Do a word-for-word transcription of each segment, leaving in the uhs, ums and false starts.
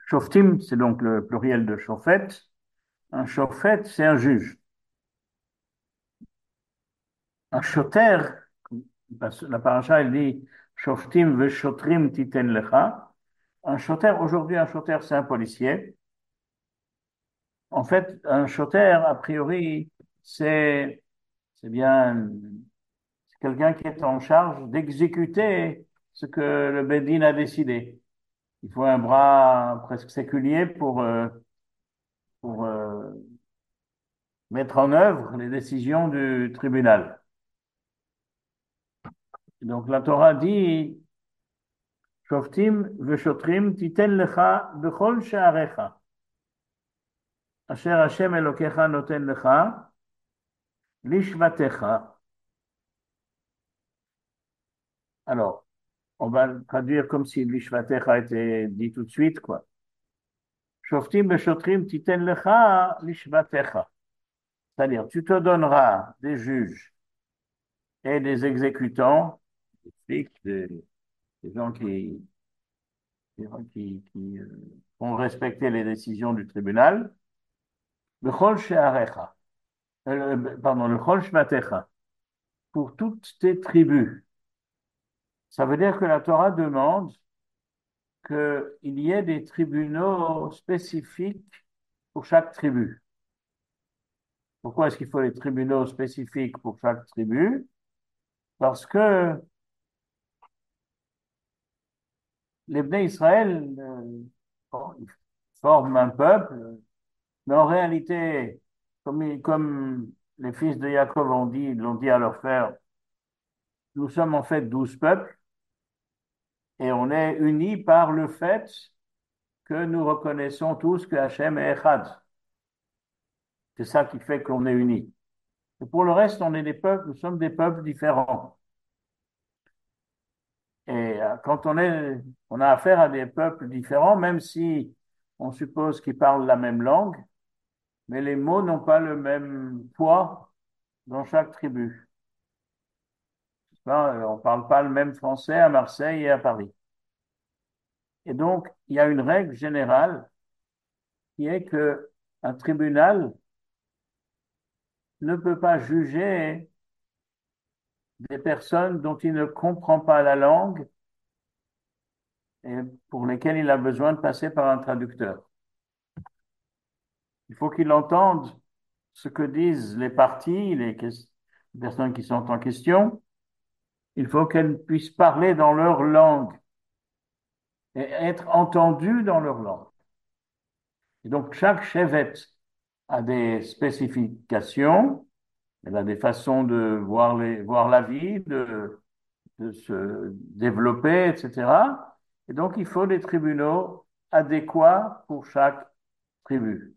Shoftim, c'est donc le pluriel de shofet. Un shofet, c'est un juge. Un shoter, la paracha, elle dit Shoftim veshotrim titen lecha. Un shoter, aujourd'hui, un shoter, c'est un policier. En fait, un shoter, a priori, c'est c'est bien c'est quelqu'un qui est en charge d'exécuter ce que le Bedin a décidé. Il faut un bras presque séculier pour, euh, pour euh, mettre en œuvre les décisions du tribunal. Donc la Torah dit Shoftim veshotrim titen lecha bechol sha'arecha asher Hashem Elokecha noten lecha lishvatecha. Alors, on va le traduire comme si lishvatecha était dit tout de suite, quoi. Shoftim veshotrim titen lecha lishvatecha. C'est-à-dire, tu te donneras des juges et des exécutants, des flics, des, des gens qui, des gens qui, qui euh, font respecter les décisions du tribunal, bechol she'arecha, euh, pardon, le chol shvatecha, pour toutes tes tribus. Ça veut dire que la Torah demande qu'il y ait des tribunaux spécifiques pour chaque tribu. Pourquoi est-ce qu'il faut les tribunaux spécifiques pour chaque tribu? Parce que les Bnei Israël, euh, bon, ils forment un peuple, mais en réalité, comme, ils- comme les fils de Jacob ont dit, l'ont dit à leur frère, nous sommes en fait douze peuples et on est unis par le fait que nous reconnaissons tous que Hachem est Echad. C'est ça qui fait qu'on est unis. Et pour le reste, on est des peuples, nous sommes des peuples différents. Et euh, quand on est, on a affaire à des peuples différents, même si on suppose qu'ils parlent la même langue, mais les mots n'ont pas le même poids dans chaque tribu. Ben, on ne parle pas le même français à Marseille et à Paris. Et donc, il y a une règle générale qui est que un tribunal ne peut pas juger des personnes dont il ne comprend pas la langue et pour lesquelles il a besoin de passer par un traducteur. Il faut qu'il entende ce que disent les parties, les personnes qui sont en question. Il faut qu'elles puissent parler dans leur langue et être entendues dans leur langue. Et donc, chaque chevet a des spécifications, elle a des façons de voir, les, voir la vie, de, de se développer, et cetera. Et donc, il faut des tribunaux adéquats pour chaque tribu.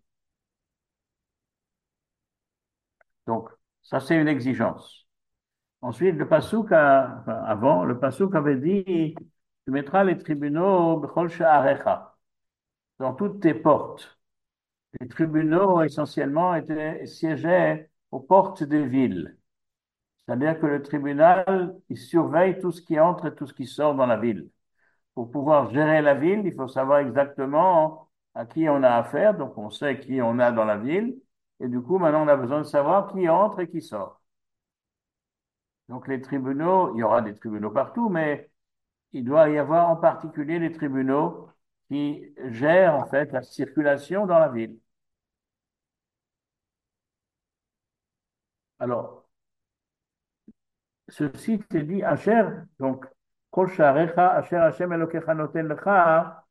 Donc, ça, c'est une exigence. Ensuite, le Passouk, a, enfin, avant, le Passouk avait dit, tu mettras les tribunaux b'chol sha'arecha, dans toutes tes portes. Les tribunaux, essentiellement, étaient, siégeaient aux portes des villes. C'est-à-dire que le tribunal, il surveille tout ce qui entre et tout ce qui sort dans la ville. Pour pouvoir gérer la ville, il faut savoir exactement à qui on a affaire. Donc, on sait qui on a dans la ville. Et du coup, maintenant, on a besoin de savoir qui entre et qui sort. Donc, les tribunaux, il y aura des tribunaux partout, mais il doit y avoir en particulier des tribunaux qui gèrent, en fait, la circulation dans la ville. Alors, ceci est dit, Asher, donc, Kol Sha'arecha, Asher Hashem Elokecha Noten Lecha,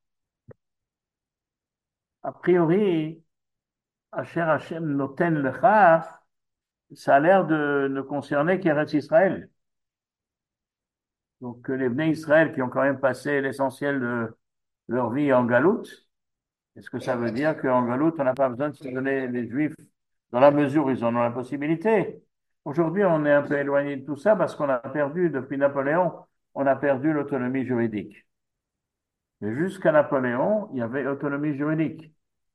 a priori, Asher Hashem Noten Lecha, ça a l'air de ne concerner qu'Eretz Israël. Donc, que les Bnei Israël qui ont quand même passé l'essentiel de leur vie en galoute, est-ce que ça veut dire qu'en galoute, on n'a pas besoin de se donner les Juifs dans la mesure où ils en ont la possibilité? Aujourd'hui, on est un peu éloigné de tout ça parce qu'on a perdu, depuis Napoléon, on a perdu l'autonomie juridique. Mais jusqu'à Napoléon, il y avait autonomie juridique.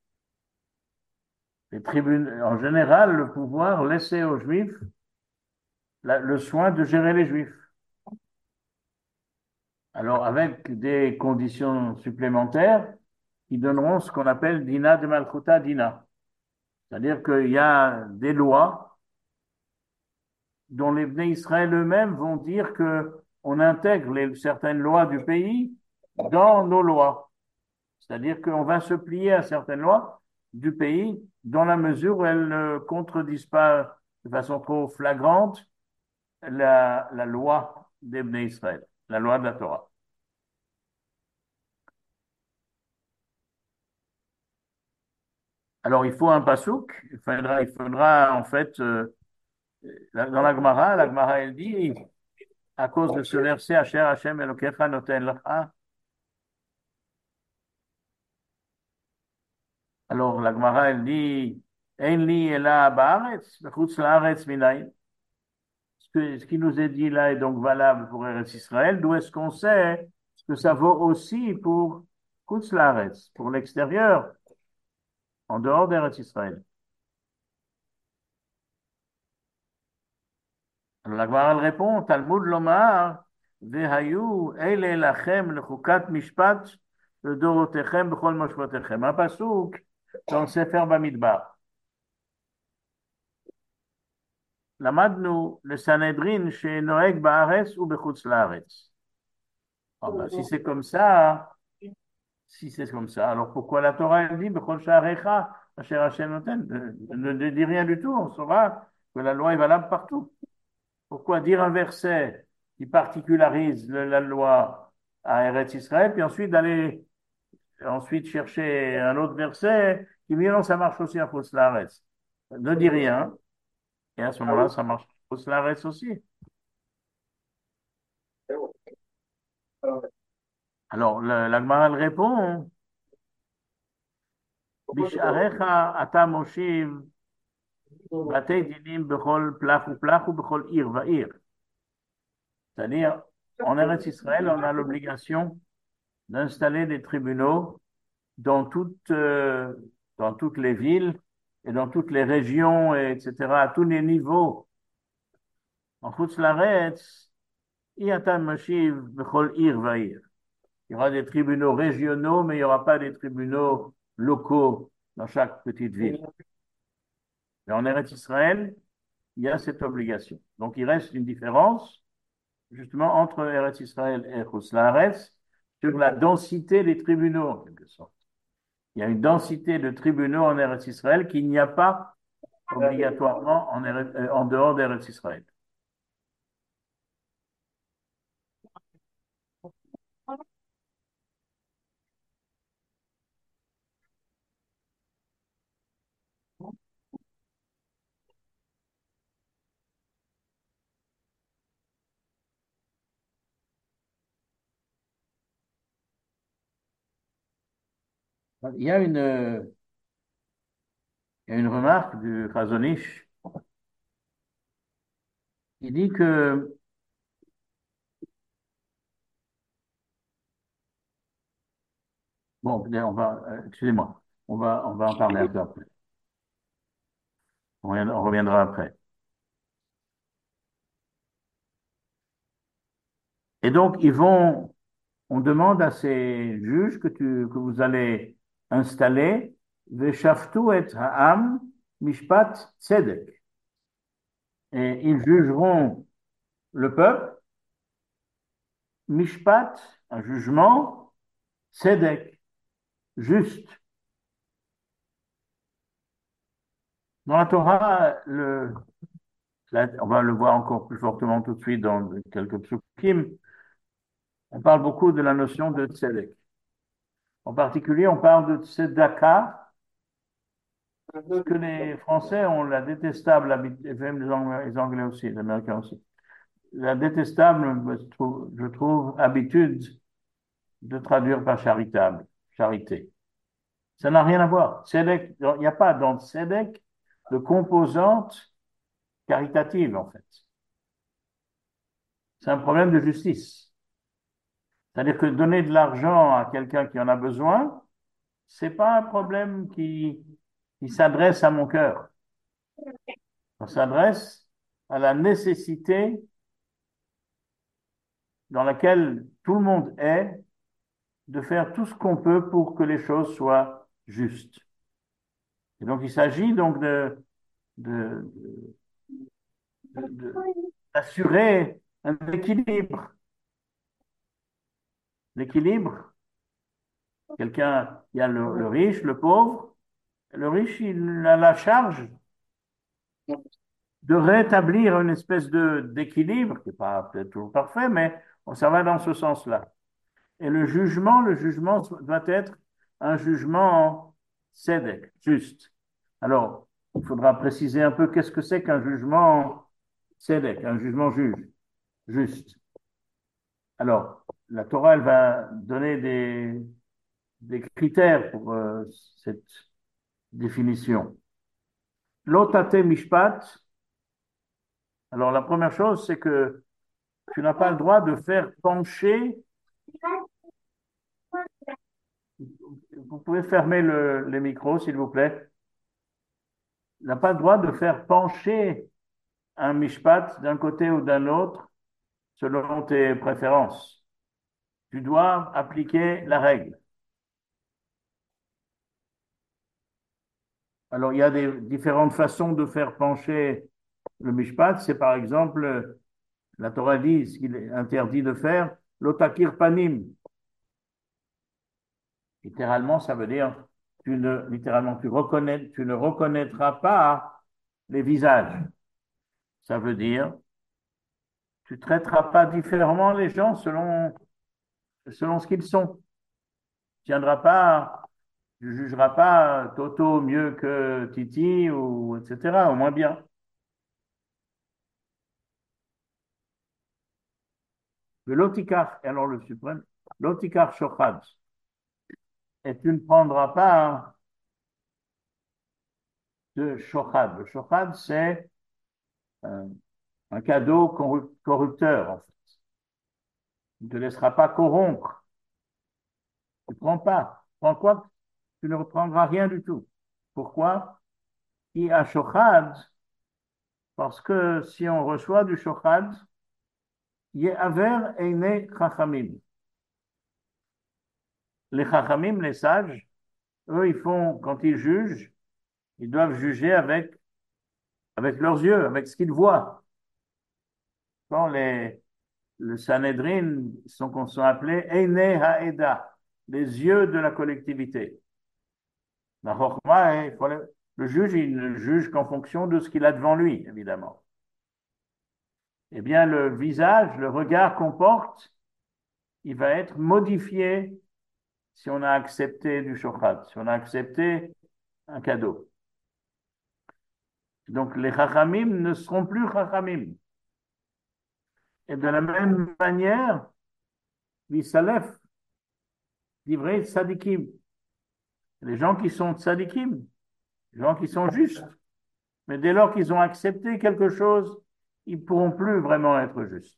Les tribunaux, en général, le pouvoir laissait aux Juifs la- le soin de gérer les Juifs. Alors, avec des conditions supplémentaires qui donneront ce qu'on appelle Dina de Malchuta Dina. C'est-à-dire qu'il y a des lois dont les Bnei Israël eux-mêmes vont dire que on intègre les, certaines lois du pays dans nos lois. C'est-à-dire qu'on va se plier à certaines lois du pays dans la mesure où elles ne contredisent pas de façon trop flagrante la, la loi des Bnei Israël, la loi de la Torah. Alors, il faut un pasouk, il faudra, il faudra en fait, euh, dans la Gemara, la Gemara, elle dit, à cause de ce verset, Asher Hashem Elokecha noten lecha. Alors, la Gemara, elle dit, Ein li ela ba'aretz, v'chutz la'aretz minayin. Ce que- ce qui nous est dit là est donc valable pour Eretz Israël. D'où est-ce qu'on sait que ça vaut aussi pour Chutz La'aretz, pour l'extérieur, en dehors d'Eretz Israël? Alors la Gemara elle répond, Talmud lomar, vehayu eile lachem lechukat mishpat לדורותיכם בכל מושבותיכם. הפסוק dans le Sefer Bamidbar. למדנו לסנהדרין שנוהג בארץ ובחוץ לארץ. Ah ben, si c'est comme ça, si c'est comme ça, alors pourquoi la Torah elle dit Bechol Sha'arecha, Asher Hashem noten, ne, ne dit rien du tout, on saura que la loi est valable partout. Pourquoi dire un verset qui particularise le- la loi à Eretz Israël, puis ensuite d'aller ensuite chercher un autre verset qui dit non, ça marche aussi à Chutz La'aretz. Ne dit rien, et à ce moment-là, ça marche à Chutz La'aretz aussi. Alors, le- la Gemara elle répond Bish'arecha ata moshiv Batei dinim bechol plach ou plach ou bechol ir va ir. C'est-à-dire, en Eretz Israël, on a l'obligation d'installer des tribunaux dans toutes, euh, dans toutes les villes et dans toutes les régions, et etc., à tous les niveaux. En Chutz La'aretz, Iyatam Mashiv bechol ir va ir. Il y aura des tribunaux régionaux, mais il n'y aura pas des tribunaux locaux dans chaque petite ville. Mais en Eretz Israël, il y a cette obligation. Donc, il reste une différence justement entre Eretz Israël et Chutz La'aretz sur la densité des tribunaux, en quelque sorte. Il y a une densité de tribunaux en Eretz Israël qu'il n'y a pas obligatoirement en, Eretz- euh, en dehors d'Eretz Israël. Il y a une, euh, il y a une remarque du Chazon Ish qui dit que, bon, on va, euh, excusez-moi, on va, on va en parler un peu après. On reviendra, on reviendra après. Et donc, ils vont, on demande à ces juges que, tu, que vous allez installer, Veshaftu et Ha'am Mishpat Tzedek. Et ils jugeront le peuple, Mishpat, un jugement, Tzedek, juste. Dans la Torah, le, là, on va le voir encore plus fortement tout de suite dans quelques psukim, on parle beaucoup de la notion de Tzedek. En particulier, on parle de Tzedaka, que les Français ont la détestable habitude, et même les Anglais, les Anglais aussi, les Américains aussi, la détestable, je trouve, je trouve, habitude de traduire par charitable, charité. Ça n'a rien à voir. Tzedek, il n'y a pas dans Tzedek de composante caritative, en fait. C'est un problème de justice. C'est-à-dire que donner de l'argent à quelqu'un qui en a besoin, c'est pas un problème qui, qui s'adresse à mon cœur. On s'adresse à la nécessité dans laquelle tout le monde est de faire tout ce qu'on peut pour que les choses soient justes. Et donc, il s'agit donc de, de, de- de- d'assurer un équilibre. L'équilibre, quelqu'un, il y a le, le riche, le pauvre. Le riche, il a la charge de rétablir une espèce de d'équilibre, qui n'est pas peut-être toujours parfait, mais ça va dans ce sens-là. Et le jugement, le jugement doit être un jugement sédèque, juste. Alors, il faudra préciser un peu qu'est-ce que c'est qu'un jugement sédèque, un jugement juge, juste. Alors, la Torah, elle va donner des, des critères pour euh, cette définition. Lotate mishpat. Alors, la première chose, c'est que tu n'as pas le droit de faire pencher. Vous pouvez fermer le, les micros, s'il vous plaît. Tu n'as pas le droit de faire pencher un mishpat d'un côté ou d'un autre selon tes préférences. Tu dois appliquer la règle. Alors, il y a des différentes façons de faire pencher le mishpat. C'est par exemple, la Torah dit ce qu'il est interdit de faire, l'otakir panim. Littéralement, ça veut dire, tu ne, littéralement, tu reconnais, tu ne reconnaîtras pas les visages. Ça veut dire, tu traiteras pas différemment les gens selon, selon ce qu'ils sont. Tu tiendras pas, tu jugeras pas Toto mieux que Titi ou et cetera, au moins bien. Le lotikar, alors le suprême, lotikar shochad, et tu ne prendras pas de shochad. Le shochad, c'est euh, un cadeau corrupteur, en fait. Tu ne te laisseras pas corrompre. Tu ne prends pas. Tu prends quoi? Tu ne reprendras rien du tout. Pourquoi? Qui a shochad, parce que si on reçoit du shochad, Yehaver Eine Chachamim. Les Chachamim, les sages, eux, ils font, quand ils jugent, ils doivent juger avec, avec leurs yeux, avec ce qu'ils voient. Quand les, le Sanhedrin sont, sont appelés Eine Haeda, les yeux de la collectivité. La Chokhmah, il faut le, le juge, il ne juge qu'en fonction de ce qu'il a devant lui, évidemment. Eh bien, le visage, le regard qu'on porte, il va être modifié si on a accepté du shochad, si on a accepté un cadeau. Donc les chachamim ne seront plus chachamim. Et de la même manière, Visalef, divrei tzadikim, les gens qui sont tzadikim, les gens qui sont justes, mais dès lors qu'ils ont accepté quelque chose, ils ne pourront plus vraiment être justes.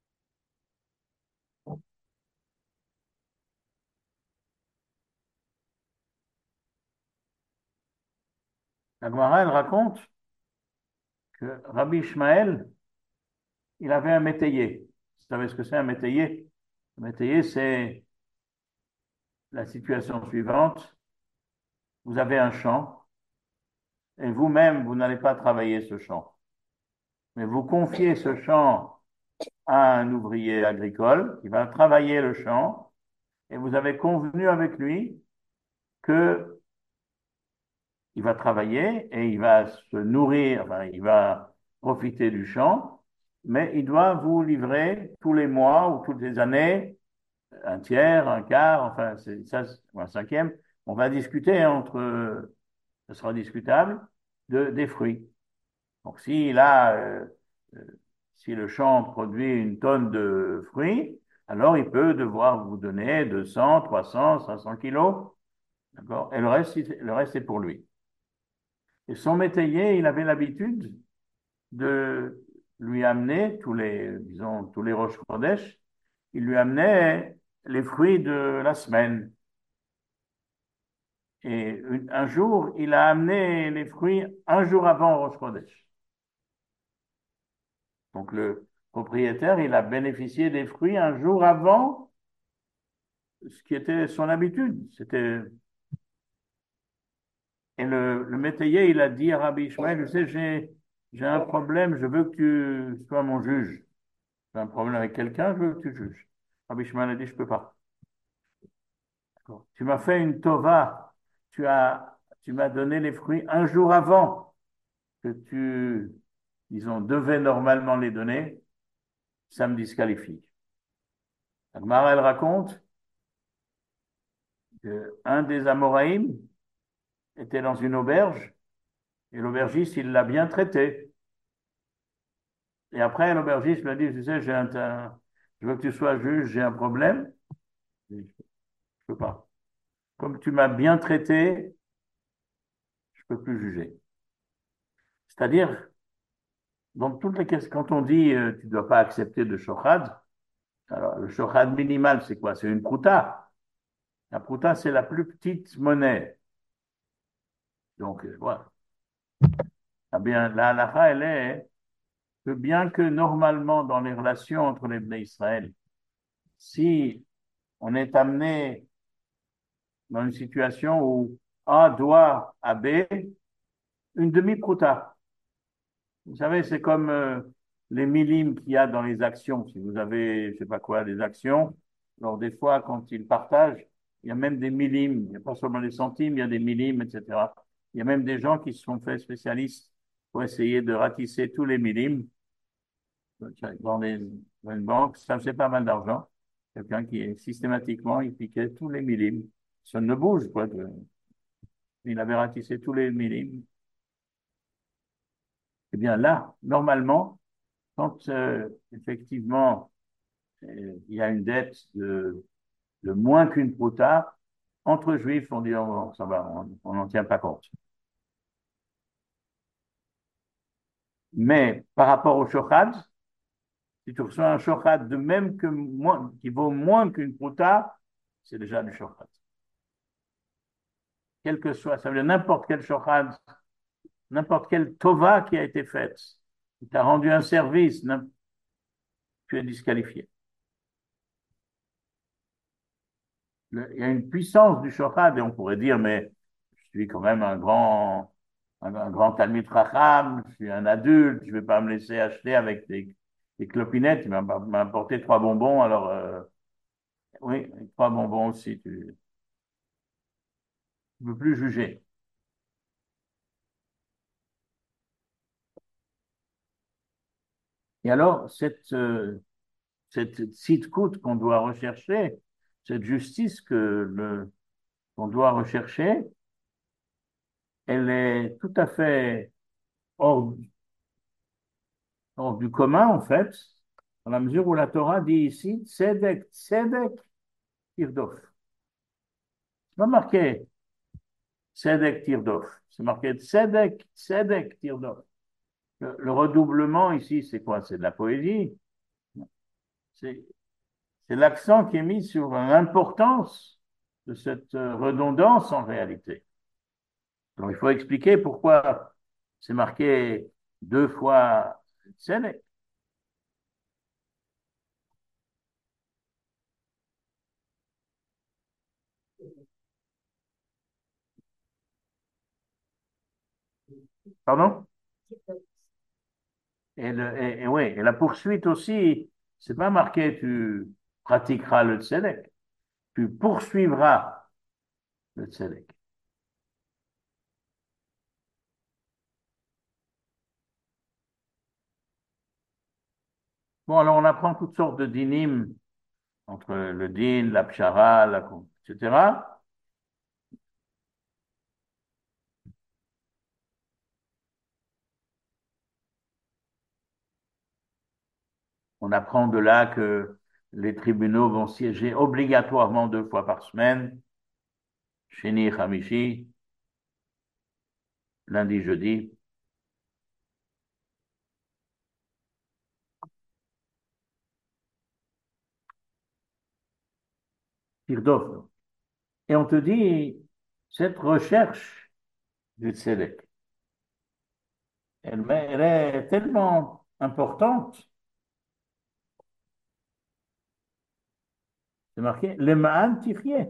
La Gemara, elle raconte que Rabbi Ishmael, il avait un métayer. Vous savez ce que c'est un métayer? Un métayer, c'est la situation suivante. Vous avez un champ et vous-même, vous n'allez pas travailler ce champ. Mais vous confiez ce champ à un ouvrier agricole qui va travailler le champ et vous avez convenu avec lui que il va travailler et il va se nourrir, enfin, il va profiter du champ, mais il doit vous livrer tous les mois ou toutes les années un tiers, un quart, enfin, c'est ça, un cinquième. On va discuter entre, ce sera discutable, de, des fruits. Donc, si là, euh, euh, si le champ produit une tonne de fruits, alors il peut devoir vous donner deux cents, trois cents, cinq cents kilos, d'accord? Et le reste, le reste est pour lui. Et son métayer, il avait l'habitude de lui amener tous les, disons, tous les Rosh Chodesh, il lui amenait les fruits de la semaine. Et un jour, il a amené les fruits un jour avant Rosh Chodesh. Donc le propriétaire, il a bénéficié des fruits un jour avant ce qui était son habitude. C'était... Et le, le métayer, il a dit à Rabbi Ishmael, tu sais, j'ai, j'ai un problème, je veux que tu sois mon juge. J'ai un problème avec quelqu'un, je veux que tu juges. Rabbi Ishmael a dit, je peux pas. Tu m'as fait une tova, tu as, tu m'as donné les fruits un jour avant que tu, disons, devais normalement les donner, ça me disqualifie. La Gemara, elle raconte qu'un des Amoraïm était dans une auberge et l'aubergiste, il l'a bien traité. Et après, l'aubergiste lui a dit, tu sais, j'ai un, un- je veux que tu sois juge, j'ai un problème. Je ne peux pas. Comme tu m'as bien traité, je ne peux plus juger. C'est-à-dire, dans toutes les questions, quand on dit euh, tu ne dois pas accepter de shochad, alors le shochad minimal, c'est quoi? C'est une prouta. La prouta, c'est la plus petite monnaie. Donc, euh, voilà. Ah bien, la halakha, elle est que bien que normalement, dans les relations entre les Bnei Israël, si on est amené dans une situation où A doit à B une demi-prouta. Vous savez, c'est comme euh, les millimes qu'il y a dans les actions. Si vous avez, je sais pas quoi, des actions, alors des fois, quand ils partagent, il y a même des millimes. Il n'y a pas seulement des centimes, il y a des millimes, et cetera. Il y a même des gens qui se sont faits spécialistes pour essayer de ratisser tous les millimes dans, les, dans une banque. Ça fait pas mal d'argent. Quelqu'un qui est systématiquement, il piquait tous les millimes. Ça ne bouge, quoi. Il avait ratissé tous les millimètres. Eh bien là, normalement, quand euh, effectivement euh, il y a une dette de, de moins qu'une prouta, entre juifs, on dit oh, ça va, on n'en tient pas compte. Mais par rapport au shochad, si tu reçois un shochad de même que moins, qui vaut moins qu'une prouta, c'est déjà du shochad. Quel que soit, ça veut dire n'importe quel shochad, n'importe quelle tova qui a été faite, qui t'a rendu un service, tu es disqualifié. Le- il y a une puissance du shochad et on pourrait dire, mais je suis quand même un grand, un, un grand Talmid Chacham, je suis un adulte, je ne vais pas me laisser acheter avec des, des clopinettes. Il m'a m'a apporté trois bonbons, alors euh, oui, avec trois bonbons aussi, tu ne peux plus juger. Et alors, cette, euh, cette tzidkut qu'on doit rechercher, cette justice que le, qu'on doit rechercher, elle est tout à fait hors, hors du commun, en fait, dans la mesure où la Torah dit ici, Tzedek, Tzedek, Tirdof. C'est pas marqué Tzedek, Tirdof. C'est marqué Tzedek, Tzedek, Tirdof. Le, le redoublement ici, c'est quoi? C'est de la poésie. C'est c'est l'accent qui est mis sur l'importance de cette euh, redondance en réalité. Donc il faut expliquer pourquoi c'est marqué deux fois Tzedek. Pardon? Et, le, et, et ouais, et la poursuite aussi, c'est pas marqué tu pratiqueras le tzedek, tu poursuivras le tzedek. Bon, alors on apprend toutes sortes de dynim entre le din, la pshara, la, et cetera. On apprend de là que les tribunaux vont siéger obligatoirement deux fois par semaine, Sheni, Hamishi, lundi, jeudi, Tirdof. Et on te dit, cette recherche du tzedek, elle, elle est tellement importante C'est marqué, le ma'an tifye,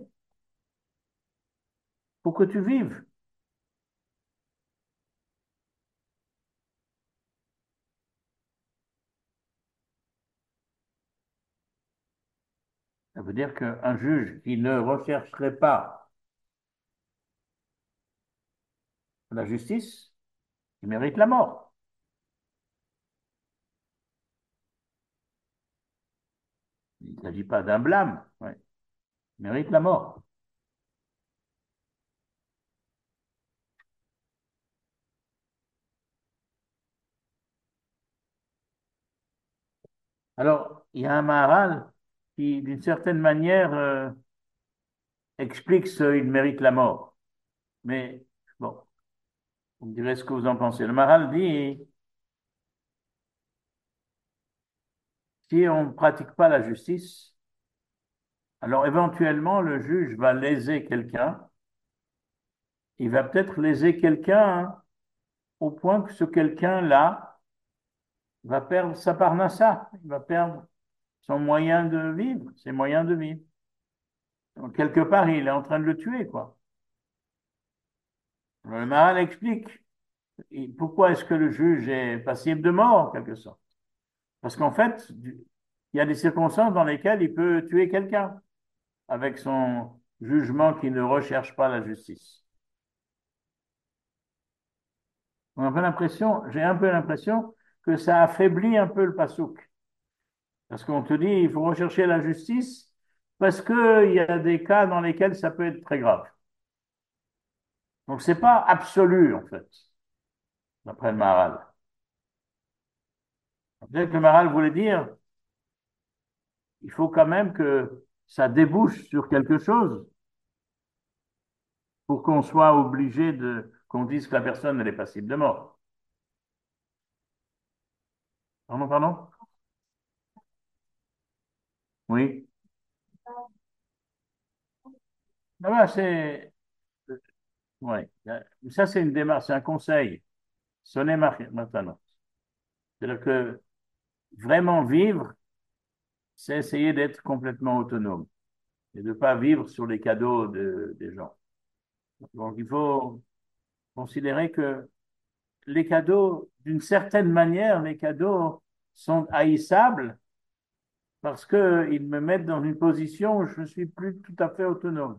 pour que tu vives. Ça veut dire qu'un juge qui ne rechercherait pas la justice, il mérite la mort. Il ne s'agit pas d'un blâme, ouais. Il mérite la mort. Alors, il y a un Maharal qui, d'une certaine manière, euh, explique qu'il mérite la mort. Mais bon, vous me direz ce que vous en pensez. Le Maharal dit, si on ne pratique pas la justice, alors éventuellement le juge va léser quelqu'un. Il va peut-être léser quelqu'un hein, au point que ce quelqu'un-là va perdre sa parnassa, il va perdre son moyen de vivre, ses moyens de vivre. Donc, quelque part, il est en train de le tuer, quoi. Le Maharal explique pourquoi est-ce que le juge est passible de mort, en quelque sorte. Parce qu'en fait, il y a des circonstances dans lesquelles il peut tuer quelqu'un avec son jugement qui ne recherche pas la justice. On a un peu l'impression, j'ai un peu l'impression que ça affaiblit un peu le pasouk. Parce qu'on te dit, il faut rechercher la justice parce qu'il y a des cas dans lesquels ça peut être très grave. Donc, c'est pas absolu, en fait, d'après le Maharal. Peut-être que le Maharal voulait dire, il faut quand même que ça débouche sur quelque chose pour qu'on soit obligé de, qu'on dise que la personne elle est passible de mort. Pardon, pardon? Oui. Ah bah, c'est, ouais. Ça, c'est une démarche, c'est un conseil. Sonner maintenant. C'est-à-dire que vraiment vivre, c'est essayer d'être complètement autonome et de ne pas vivre sur les cadeaux de, des gens. Donc, il faut considérer que les cadeaux, d'une certaine manière, les cadeaux sont haïssables parce qu'ils me mettent dans une position où je ne suis plus tout à fait autonome.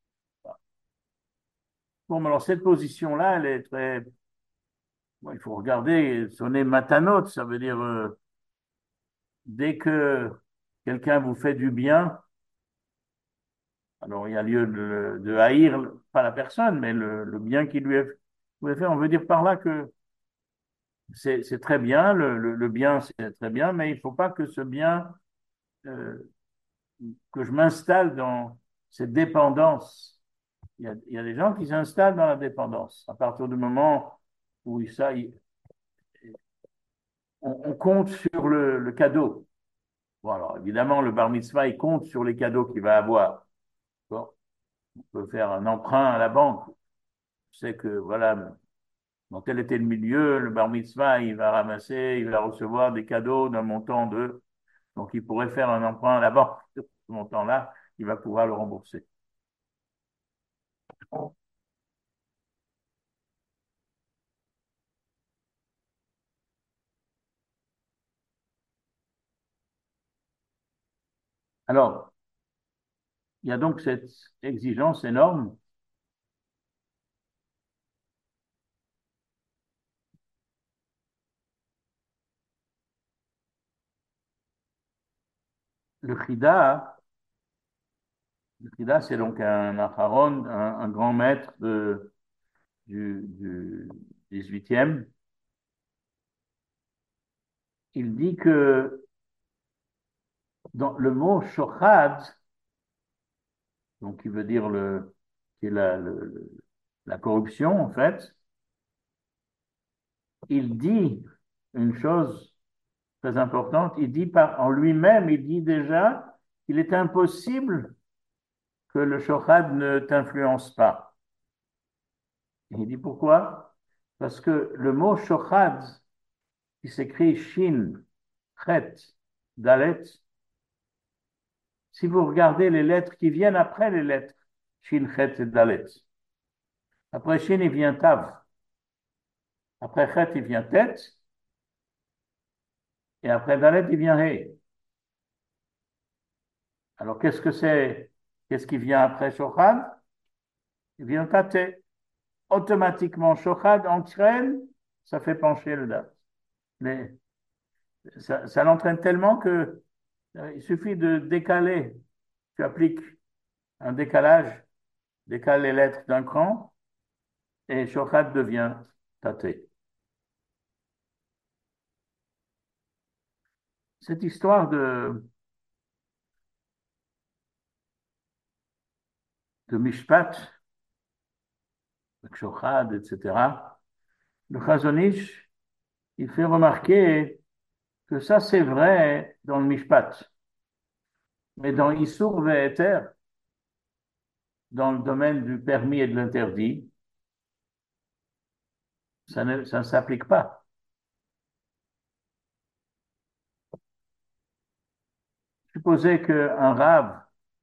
Bon, mais alors cette position-là, elle est très... Bon, il faut regarder, sonner matanote, ça veut dire euh, dès que quelqu'un vous fait du bien, alors il y a lieu de, de haïr, pas la personne, mais le, le bien qui lui est fait. On veut dire par là que c'est c'est très bien, le, le, le bien c'est très bien, mais il ne faut pas que ce bien, euh, que je m'installe dans cette dépendance. Il y a, il y a des gens qui s'installent dans la dépendance. À partir du moment où ça, il- on, on compte sur le, le cadeau. Bon, alors évidemment, le bar mitzvah, il compte sur les cadeaux qu'il va avoir. Bon, on peut faire un emprunt à la banque. Je sais que, voilà, dans tel était le milieu, le bar mitzvah, il va ramasser, il va recevoir des cadeaux d'un montant de... Donc, il pourrait faire un emprunt à la banque. Ce montant-là, il va pouvoir le rembourser. Alors, il y a donc cette exigence énorme. Le Chida, le Chida, c'est donc un acharon, un, un grand maître de, du, du dix-huitième. Il dit que dans le mot shochad, donc qui veut dire le, qui est la, le- la corruption en fait, il dit une chose très importante. Il dit par, en lui-même, il dit déjà qu'il est impossible que le shochad ne t'influence pas. Et il dit pourquoi? Parce que le mot shochad, qui s'écrit shin, chet, dalet, Si vous regardez les lettres qui viennent après les lettres, Shin, Chet et Dalet. Après Shin, il vient Tav. Après Chet, il vient Tet. Et après Dalet, il vient He. Alors, qu'est-ce que c'est? Qu'est-ce qui vient après Shochad? Il vient Tate. Automatiquement, Shochad entraîne, ça fait pencher le date. Mais ça, ça l'entraîne tellement que euh, il suffit de décaler. Tu appliques un décalage, décale les lettres d'un cran, et Shochad devient Tate. Cette histoire de, de Mishpat, de Shochad, et cetera, le Chazon Ish, il fait remarquer que ça, c'est vrai dans le Mishpat. Mais dans Issour Ve'eter, dans le domaine du permis et de l'interdit, ça ne, ça ne s'applique pas. Supposez qu'un rave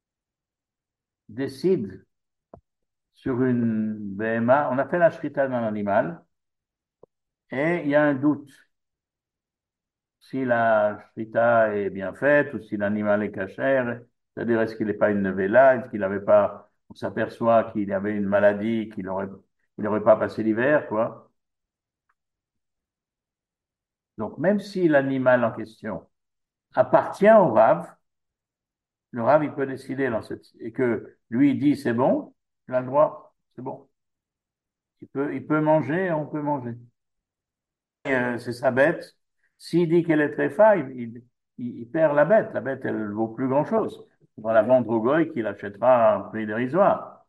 décide sur une B M A, on a fait la shrita d'un animal, et il y a un doute si la shrita est bien faite ou si l'animal est cachère, c'est-à-dire est-ce qu'il n'est pas une nevela, est-ce qu'il n'avait pas, on s'aperçoit qu'il y avait une maladie, qu'il n'aurait il aurait pas passé l'hiver, quoi. Donc, même si l'animal en question appartient au rave, le rave, il peut décider dans cette, et que lui, il dit c'est bon, il a le droit, c'est bon. Il peut, il peut manger, on peut manger. Euh, c'est sa bête. S'il dit qu'elle est très faille, il, il, il perd la bête. La bête, elle vaut plus grand-chose. On va la vendre au goy qui l'achètera à un prix dérisoire.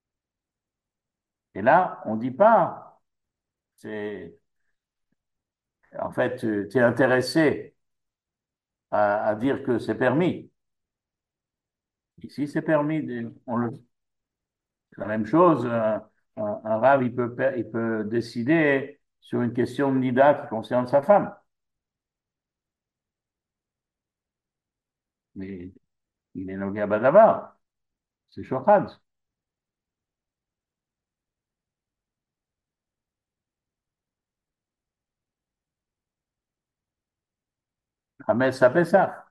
Et là, on dit pas, c'est, en fait, tu es intéressé à, à dire que c'est permis. Ici, c'est permis. De- on le, c'est la même chose. Un, un, un rave, il peut, per- il peut décider sur une question de nida qui concerne sa femme. Mais il est noga badavar. C'est shochad. Hametz à Pessah.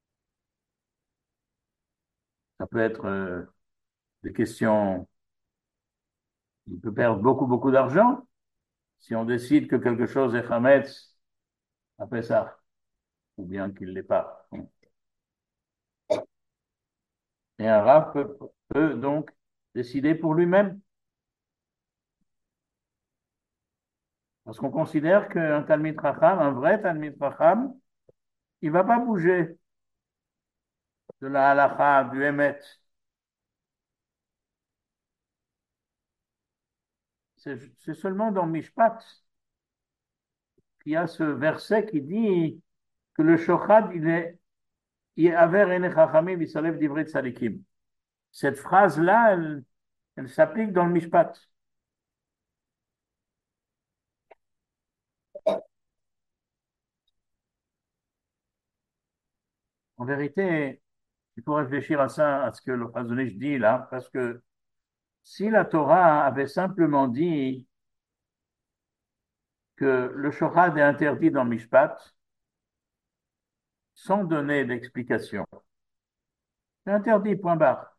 Ça peut être euh, des questions. Il peut perdre beaucoup, beaucoup d'argent si on décide que quelque chose est Hametz à Pessah, ou bien qu'il ne l'est pas. Et un rave peut, peut donc décider pour lui-même. Parce qu'on considère qu'un Talmid Chacham, un vrai Talmid Chacham, il ne va pas bouger de la halacha, du Emet. C'est c'est seulement dans Mishpat qu'il y a ce verset qui dit que le shochad, il est Aver ene chachamim v'isalev divrei tzadikim. Cette phrase-là, elle, elle s'applique dans le Mishpat. En vérité, il faut réfléchir à ça, à ce que le Chazon Ish dit là, parce que si la Torah avait simplement dit que le shochad est interdit dans le Mishpat, sans donner d'explication, c'est interdit, point barre.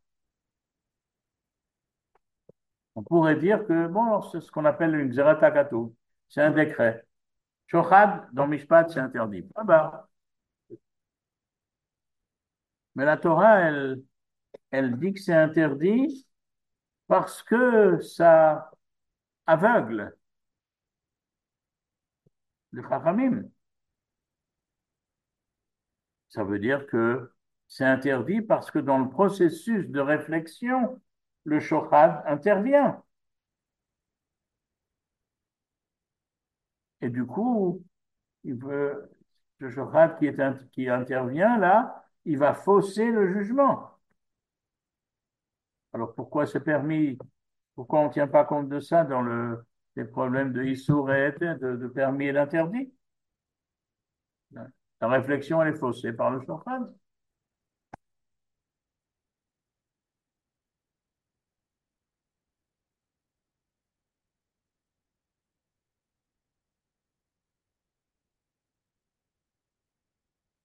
On pourrait dire que, bon, c'est ce qu'on appelle une xeratakatou, c'est un décret. Shochad dans Mishpat, c'est interdit, point barre. Mais la Torah, elle, elle dit que c'est interdit parce que ça aveugle les Chachamim. Ça veut dire que c'est interdit parce que dans le processus de réflexion, le shochad intervient. Et du coup, il veut, le shochad qui, est, qui intervient là, il va fausser le jugement. Alors pourquoi c'est permis? Pourquoi on ne tient pas compte de ça dans le, les problèmes de Issour et Éter, de, de permis et d'interdit? La réflexion, elle est faussée par le shochad.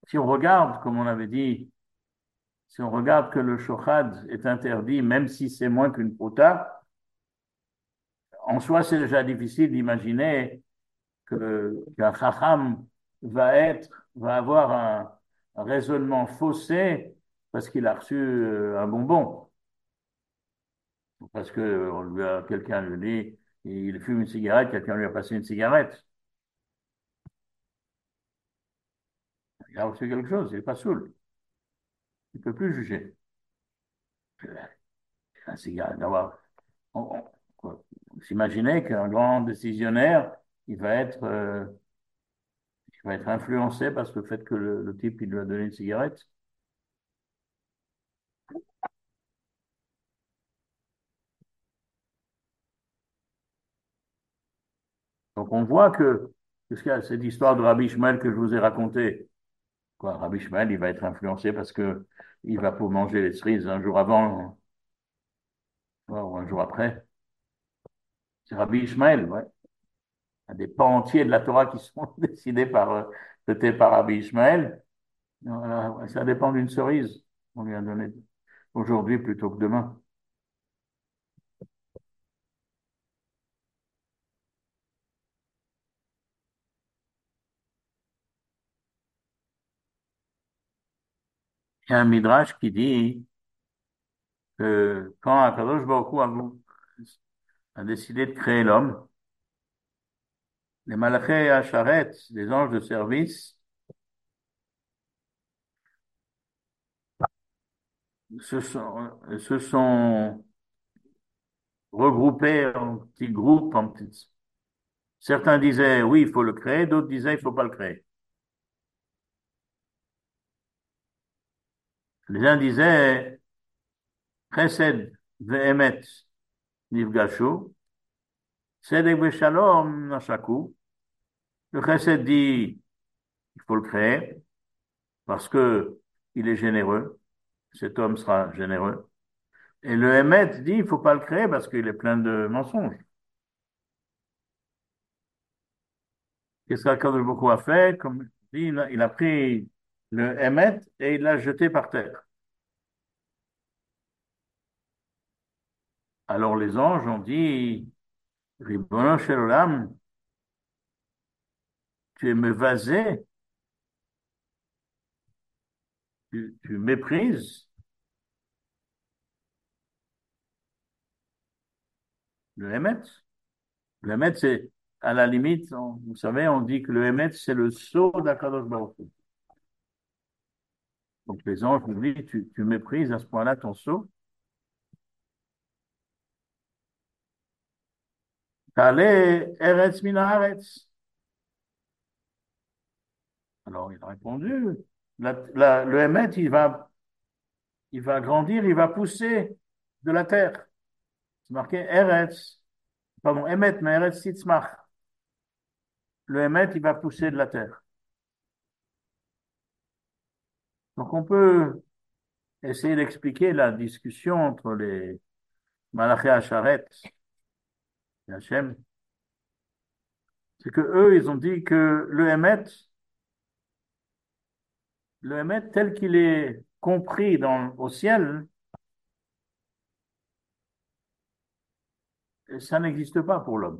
Si on regarde, comme on avait dit, si on regarde que le shochad est interdit, même si c'est moins qu'une prouta, en soi, c'est déjà difficile d'imaginer que, qu'un chacham va être, va avoir un, un raisonnement faussé parce qu'il a reçu euh, un bonbon. Parce que on lui a, quelqu'un lui dit, il fume une cigarette, quelqu'un lui a passé une cigarette. Il a reçu quelque chose, il n'est pas saoul. Il ne peut plus juger. Un cigarette, d'avoir. On, on, on s'imaginait qu'un grand décisionnaire, il va être, euh, il va être influencé parce que le fait que le, le type, il lui a donné une cigarette. Donc on voit que, parce qu'il y a cette histoire de Rabbi Ishmael que je vous ai racontée, quoi, Rabbi Ishmael, il va être influencé parce que il va pour manger les cerises un jour avant ou un jour après. C'est Rabbi Ishmael, ouais. Il y a des pans entiers de la Torah qui sont décidés par, euh, peut-être par Rabbi Ishmael. Voilà, ouais, ça dépend d'une cerise qu'on lui a donnée aujourd'hui plutôt que demain. Il y a un midrash qui dit que quand Akadosh Baruch Hu a, a décidé de créer l'homme, les malachés Asharet, les anges de service, se sont, se sont regroupés en petits groupes, en petits. Certains disaient oui, il faut le créer, d'autres disaient il faut pas le créer. Les uns disaient Chesed ve'emet nifgashu, Tzedek ve'shalom nashaku. Le Chesed dit il faut le créer parce que il est généreux, cet homme sera généreux. Et le Emet dit il faut pas le créer parce qu'il est plein de mensonges. Qu'est-ce qu'Akadosh Baruch Hu a fait? Comme dit, il a, il a pris le Emet et il l'a jeté par terre. Alors les anges ont dit, Ribono shel olam, tu es mévasé, tu, tu méprises le Emet. Le Emet, c'est, à la limite, on- vous savez, on dit que le Emet, c'est le sceau d'Akadosh Baruch Hu. Donc les anges nous disent, tu, tu méprises à ce point-là ton sceau. T'allais Eretz min haaretz. Alors il a répondu, la, la- le Emet, il va, il va grandir, il va pousser de la terre. C'est marqué Eretz, pardon, Emet, mais Eretz Titzmach. Le Emet, il va pousser de la terre. Donc on peut essayer d'expliquer la discussion entre les Malachi Acharet et Hachem. C'est que eux, ils ont dit que le Emet, le Emet tel qu'il est compris dans, au ciel, ça n'existe pas pour l'homme.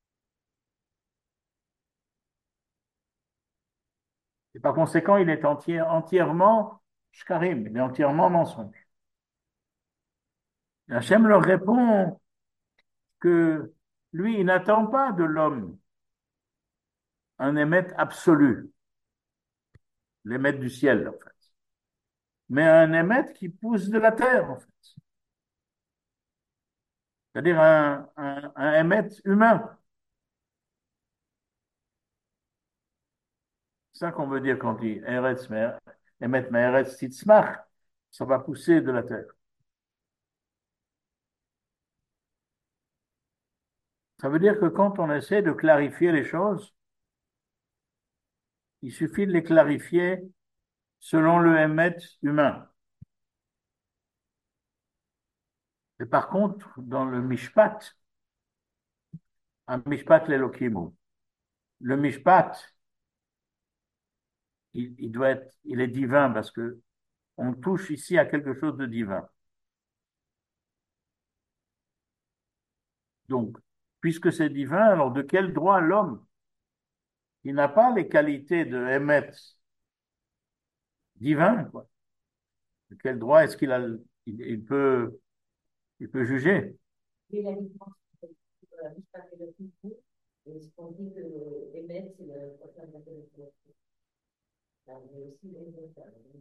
Et par conséquent, il est entier, entièrement shkarim, il est entièrement mensonge. Et Hachem leur répond que lui, il n'attend pas de l'homme un émet absolu, l'émet du ciel, en fait, mais un émet qui pousse de la terre, en fait. C'est-à-dire un, un, un émet humain. C'est ça qu'on veut dire quand on dit Eretz, émet, mais Eretz titzmach, ça va pousser de la terre. Ça veut dire que quand on essaie de clarifier les choses, il suffit de les clarifier selon le émet humain. Et par contre, dans le mishpat, un mishpat l'elokimu, le mishpat, il, il doit être, il est divin parce que on touche ici à quelque chose de divin. Donc, puisque c'est divin, alors de quel droit l'homme, il n'a pas les qualités de Emet divin, quoi. De quel droit est-ce qu'il a, il, il peut, il peut juger? Et la différence entre la Mishpat et le Kippour, et ce qu'on dit que Emet, c'est le prochain de la télévision. Là, il y a aussi les deux.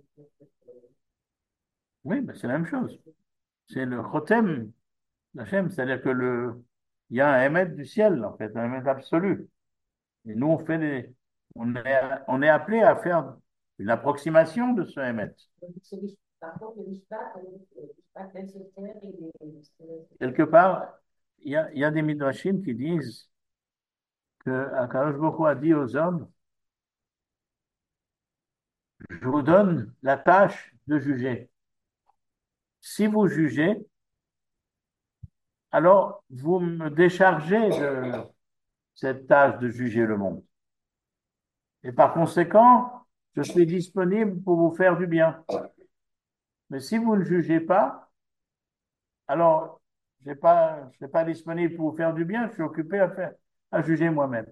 Oui, ben c'est la même chose. C'est le Chotem d'Hachem, c'est-à-dire que le, il y a un Emet du ciel, en fait, un Emet absolu. Et nous, on fait des, on est, on est appelé à faire une approximation de ce Emet. Par contre, le Mishpat, le Mishpat laisse se faire et les. Quelque part, il y a, il y a des Midrashim qui disent que Akadosh Baruch Hu a dit aux hommes, je vous donne la tâche de juger. Si vous jugez, alors vous me déchargez de cette tâche de juger le monde. Et par conséquent, je suis disponible pour vous faire du bien. Mais si vous ne jugez pas, alors je ne pas, je suis pas disponible pour vous faire du bien, je suis occupé à faire, à juger moi-même.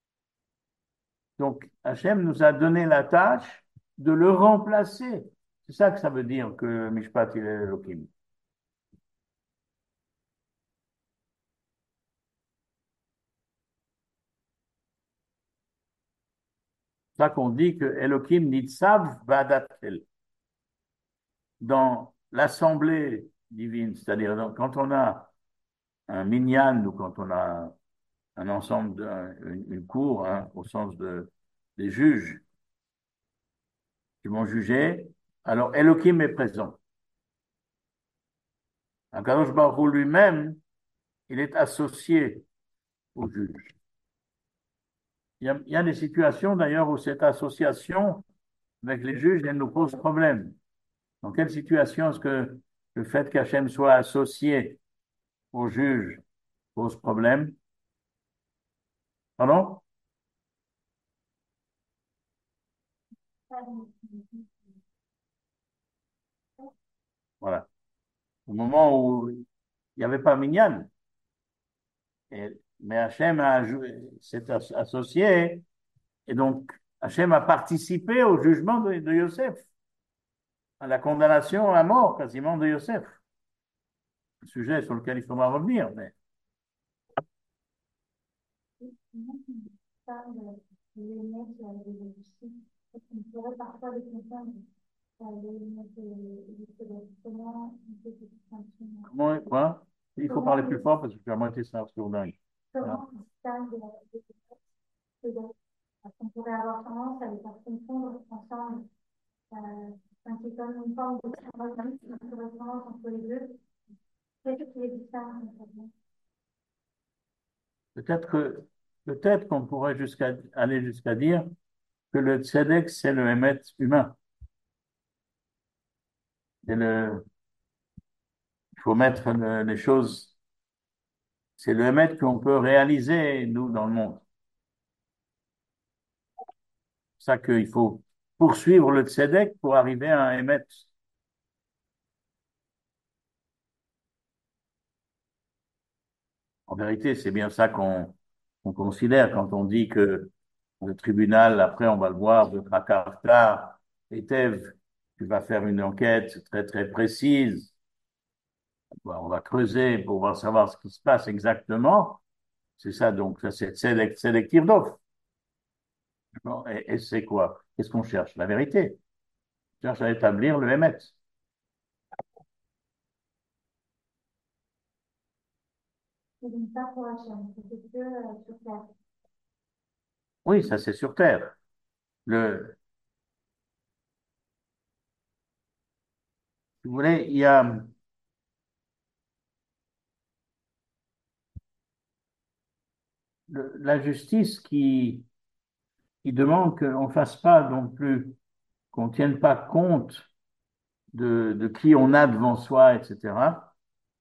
Donc, Hachem nous a donné la tâche de le remplacer. C'est ça que ça veut dire que Mishpat, il est Elohim. C'est ça qu'on dit que Elohim Nitzav Vadatel. Dans l'assemblée divine, c'est-à-dire dans- quand on a un minyan ou quand on a un ensemble, de, une, une cour, hein, au sens de, des juges qui vont juger, alors Elohim est présent. Akadosh Baruch Hu lui-même, il est associé au juge. Il y a, il y a des situations d'ailleurs où cette association avec les juges, elle nous pose problème. Dans quelle situation est-ce que le fait qu'Hachem soit associé au juge pose problème? Pardon? Voilà. Au moment où il n'y avait pas Minyan, et, mais Hachem a, s'est associé, et donc Hachem a participé au jugement de, de Yosef, à la condamnation à mort quasiment de Yosef. Un sujet sur lequel il faudra revenir, mais comment, quoi? Il faut parler plus fort parce que tu as moitié ça sur dingue. Voilà. Parce qu'on pourrait avoir tendance à les faire confondre ensemble. Euh, quand c'est comme une forme de correspondance entre les deux, qu'est-ce qui est différent? Peut-être que, peut-être qu'on pourrait jusqu'à, aller jusqu'à dire que le tzedek, c'est le émet humain. C'est le, il faut mettre le- les choses, c'est le émet qu'on peut réaliser, nous, dans le monde. C'est ça qu'il faut poursuivre le tzedek pour arriver à un émet. En vérité, c'est bien ça qu'on qu'on considère quand on dit que le tribunal, après, on va le voir, de Jakarta, et Tev, tu vas faire une enquête très, très précise. Bon, on va creuser pour voir savoir ce qui se passe exactement. C'est ça, donc, ça, c'est sélect- sélectif d'offre. Bon, et, et c'est quoi? Qu'est-ce qu'on cherche? La vérité. On cherche à établir le Hémet. C'est une pas pour Hachem, c'est que euh, sur terre. Oui, ça, c'est sur Terre. Le, si vous voulez, il y a le- la justice qui, qui demande qu'on ne fasse pas non plus, qu'on ne tienne pas compte de, de qui on a devant soi, et cetera.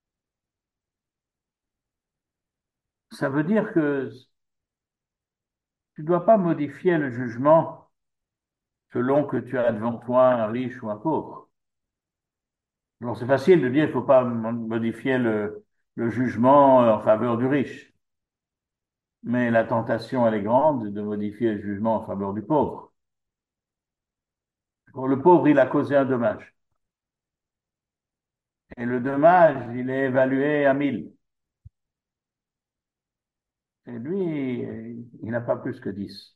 Ça veut dire que tu ne dois pas modifier le jugement selon que tu as devant toi un riche ou un pauvre. Alors c'est facile de dire qu'il ne faut pas modifier le, le jugement en faveur du riche, mais la tentation, elle est grande de modifier le jugement en faveur du pauvre. Pour le pauvre, il a causé un dommage. Et le dommage, il est évalué à mille. Et lui, il n'a pas plus que dix.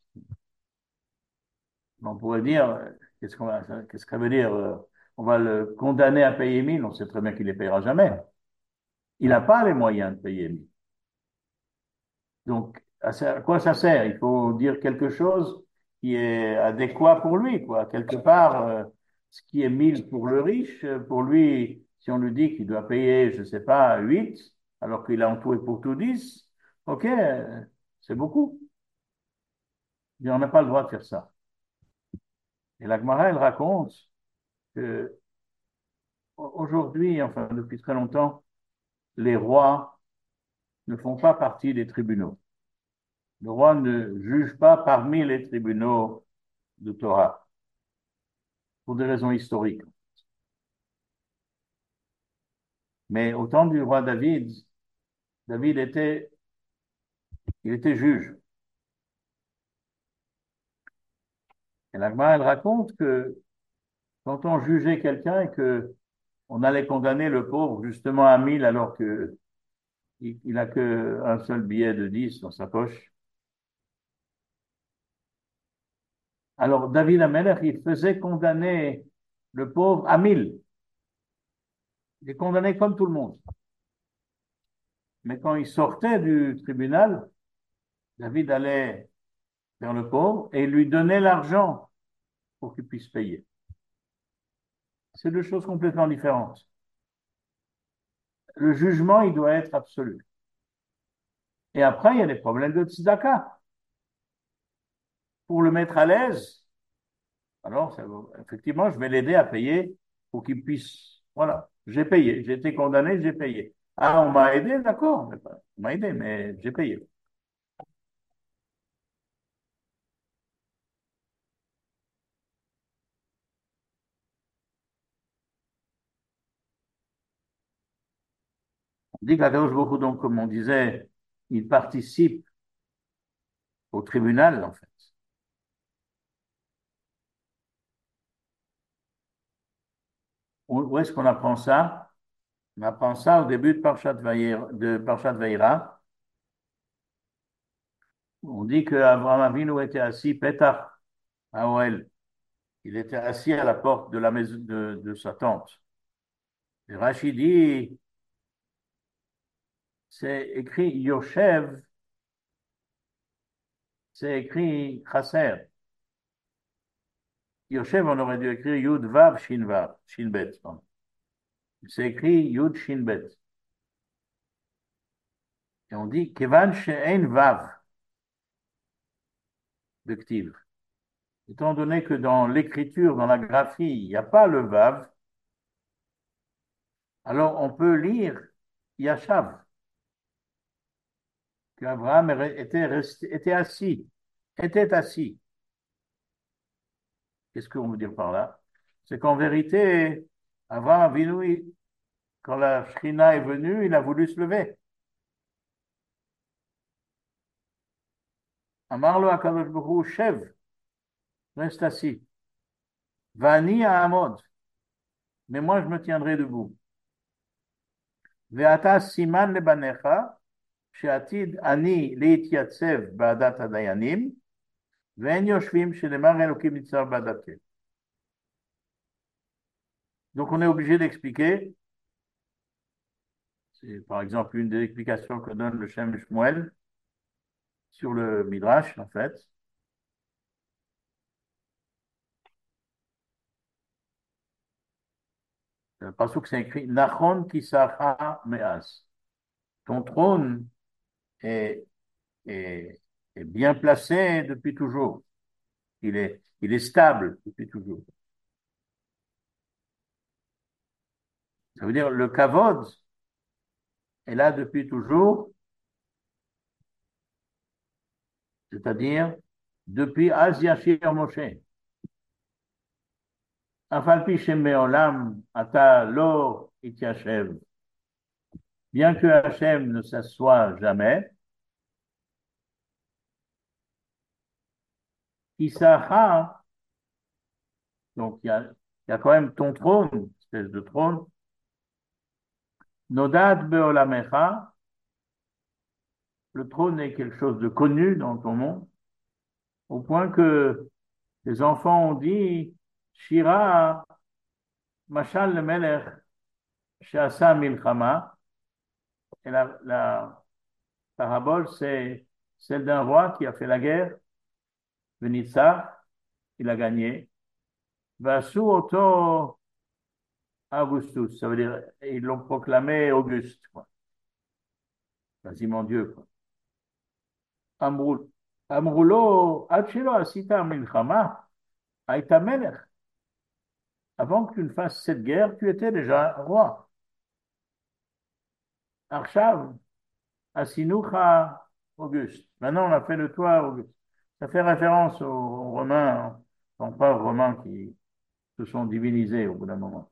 On pourrait dire, qu'est-ce qu'on va, qu'est-ce que ça veut dire? euh, On va le condamner à payer mille, on sait très bien qu'il ne les payera jamais. Il n'a pas les moyens de payer mille. Donc, à ça- à quoi ça sert? Il faut dire quelque chose qui est adéquat pour lui, quoi. Quelque part, euh, ce qui est mille pour le riche, euh, pour lui, si on lui dit qu'il doit payer, je ne sais pas, huit, alors qu'il a en tout et pour tout dix, ok, euh, c'est beaucoup. Mais on n'a pas le droit de faire ça. Et la Gemara, elle raconte que aujourd'hui, enfin depuis très longtemps, les rois ne font pas partie des tribunaux. Le roi ne juge pas parmi les tribunaux de Torah, pour des raisons historiques. Mais au temps du roi David, David était, il était juge. Et la Gemara, elle raconte que quand on jugeait quelqu'un et que on allait condamner le pauvre justement à mille alors que il, il a que un seul billet de dix dans sa poche. Alors David Amelech, il faisait condamner le pauvre à mille. Il est condamné comme tout le monde. Mais quand il sortait du tribunal, David allait vers le pauvre et il lui donnait l'argent pour qu'il puisse payer. C'est deux choses complètement différentes. Le jugement, il doit être absolu. Et après, il y a des problèmes de tzedaka. Pour le mettre à l'aise, alors, ça, effectivement, je vais l'aider à payer pour qu'il puisse. Voilà, j'ai payé, j'ai été condamné, j'ai payé. Ah, on m'a aidé, d'accord, on m'a aidé, mais j'ai payé. On dit qu'Akadosh Baruch Hu, donc, comme on disait, il participe au tribunal, en fait. Où, où est-ce qu'on apprend ça? On apprend ça au début de Parshat Vayera, de Parshat Vayera. On dit qu'Abraham Avinu était assis, Petach, à Oel. Il était assis à la porte de la maison de, de sa tante. Et Rachid dit, c'est écrit Yoshev, c'est écrit Chaser. Yoshev, on aurait dû écrire Yud Vav Shin Vav, Shin Bet. pardon. C'est écrit Yud Shin Bet. Et on dit Kevan She'en Vav de Ktiv. Étant donné que dans l'écriture, dans la graphie, il n'y a pas le Vav, alors on peut lire Yashav, qu'Abraham était, resté, était assis, était assis. Qu'est-ce qu'on veut dire par là? C'est qu'en vérité, Abraham Avinu, quand la Shrina est venue, il a voulu se lever. Amarlo Akadosh Baruch Hu, Shev, reste assis. Vani à Amod, mais moi je me tiendrai debout. Ve'ata siman lebanecha, she'atid ani leitiyatsev ba'adat hadayanim, ve'en yoshvim she'lemar Elokim nitzav ba'adatel. Donc on est obligé d'expliquer, c'est par exemple une des explications que donne le Shem Shmuel sur le Midrash en fait. Parce que c'est écrit Nachon Kisacha Meas. Ton trône est, est, est bien placé depuis toujours. Il est, il est stable depuis toujours. Ça veut dire le kavod est là depuis toujours, c'est-à-dire depuis Az Yashir Moshe. אף על פי שמעולם אתה לא התיישב, bien que Hachem ne s'assoie jamais, Isacha, donc il y a, il y a quand même ton trône, espèce de trône, Nodad Beolamecha, le trône est quelque chose de connu dans ton monde, au point que les enfants ont dit Shira, Mashal le Melech, Sheasa Milchama, et la, la parabole, c'est celle d'un roi qui a fait la guerre, Venitzach, il a gagné, Vasu Oto Augustus, ça veut dire, ils l'ont proclamé Auguste, quoi, quasiment Dieu, quoi. Amrou- Amroulo, Achilo Asita Milchama, Aïta Melech. Avant que tu ne fasses cette guerre, tu étais déjà roi. Arshav, Asinucha, Auguste. Maintenant, on a fait de toi Auguste. Ça fait référence aux, aux Romains, aux empereurs romains qui se sont divinisés au bout d'un moment.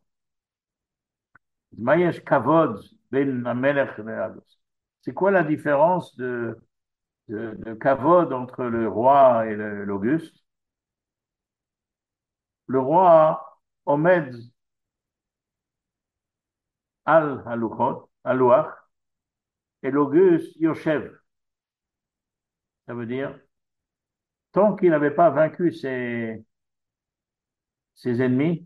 Mayesh Kavod, Ben Amelech et Auguste. C'est quoi la différence de, de, de Kavod entre le roi et le- l'Auguste? Le roi, Omed al Haluchot, Alouach, et l'Auguste, Yoshev. Ça veut dire, tant qu'il n'avait pas vaincu ses, ses ennemis,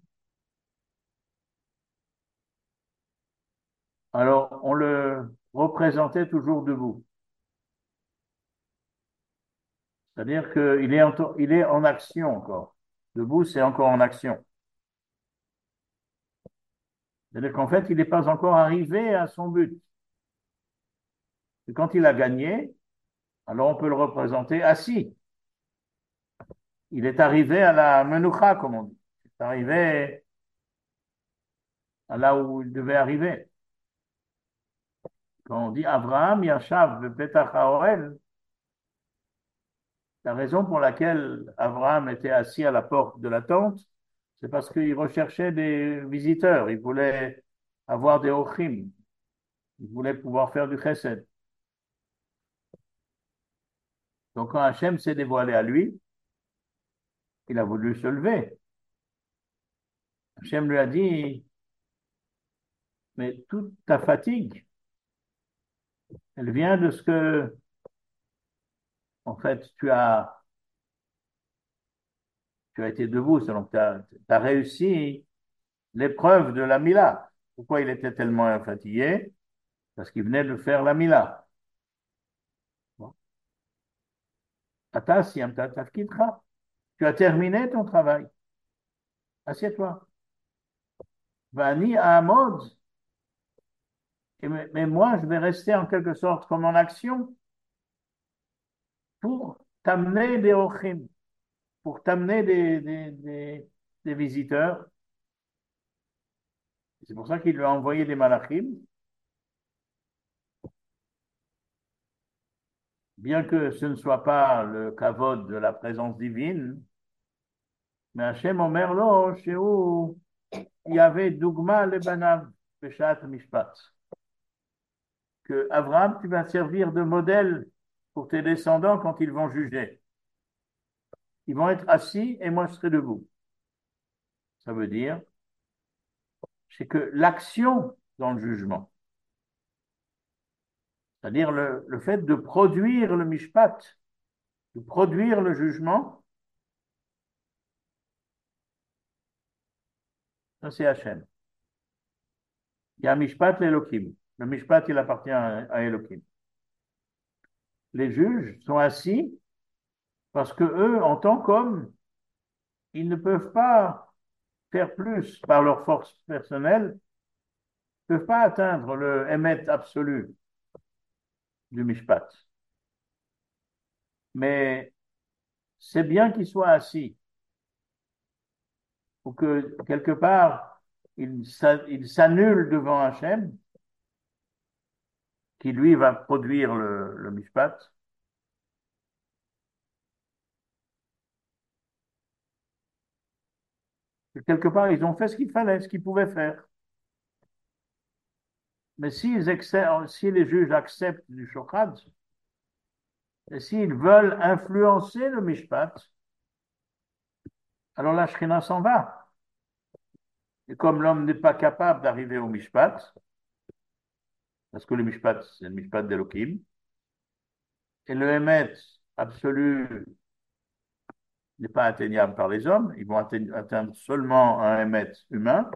alors on le représentait toujours debout. C'est-à-dire qu'il est en, il est en action encore. Debout, c'est encore en action. C'est-à-dire qu'en fait, il n'est pas encore arrivé à son but. Et quand il a gagné, alors on peut le représenter assis. Il est arrivé à la menoucha, comme on dit. Il est arrivé à là où il devait arriver. Quand on dit Abraham Yashav Petach Haorel, la raison pour laquelle Abraham était assis à la porte de la tente, c'est parce qu'il recherchait des visiteurs. Il voulait avoir des ochim. Il voulait pouvoir faire du chesed. Donc quand Hachem s'est dévoilé à lui, il a voulu se lever. Hachem lui a dit, mais toute ta fatigue, elle vient de ce que, en fait, tu as, tu as été debout, donc tu as, as réussi l'épreuve de la Mila. Pourquoi il était tellement fatigué? Parce qu'il venait de faire la Mila. Bon. Ata siyamta tafkidcha. Tu as terminé ton travail. Assieds-toi. Vani Ahmad. Mais, mais moi, je vais rester en quelque sorte comme en action pour t'amener des ochim, pour t'amener des, des, des, des visiteurs. C'est pour ça qu'il lui a envoyé des malachim, bien que ce ne soit pas le kavod de la présence divine, mais Hachem Omer Lo, chez où il y avait Dougma le Banav, Peshat Mishpat, que Abraham, tu vas servir de modèle pour tes descendants quand ils vont juger. Ils vont être assis et moi je serai debout. Ça veut dire, c'est que l'action dans le jugement, c'est-à-dire le, le fait de produire le mishpat, de produire le jugement, ça c'est Hachem. Il y a mishpat l'Elohim. Le mishpat, il appartient à, à Elohim. Les juges sont assis parce que eux, en tant qu'hommes, ils ne peuvent pas faire plus par leur force personnelle, ne peuvent pas atteindre le émet absolu du mishpat. Mais c'est bien qu'ils soient assis pour que quelque part ils s'annulent devant Hachem, qui lui va produire le, le mishpat. Quelque part, ils ont fait ce qu'il fallait, ce qu'ils pouvaient faire. Mais s'ils acceptent- si les juges acceptent du shochat, et s'ils veulent influencer le mishpat, alors la shrina s'en va. Et comme l'homme n'est pas capable d'arriver au mishpat, parce que le mishpat, c'est le mishpat d'Elohim, et le émet absolu n'est pas atteignable par les hommes, ils vont atteindre seulement un émet humain.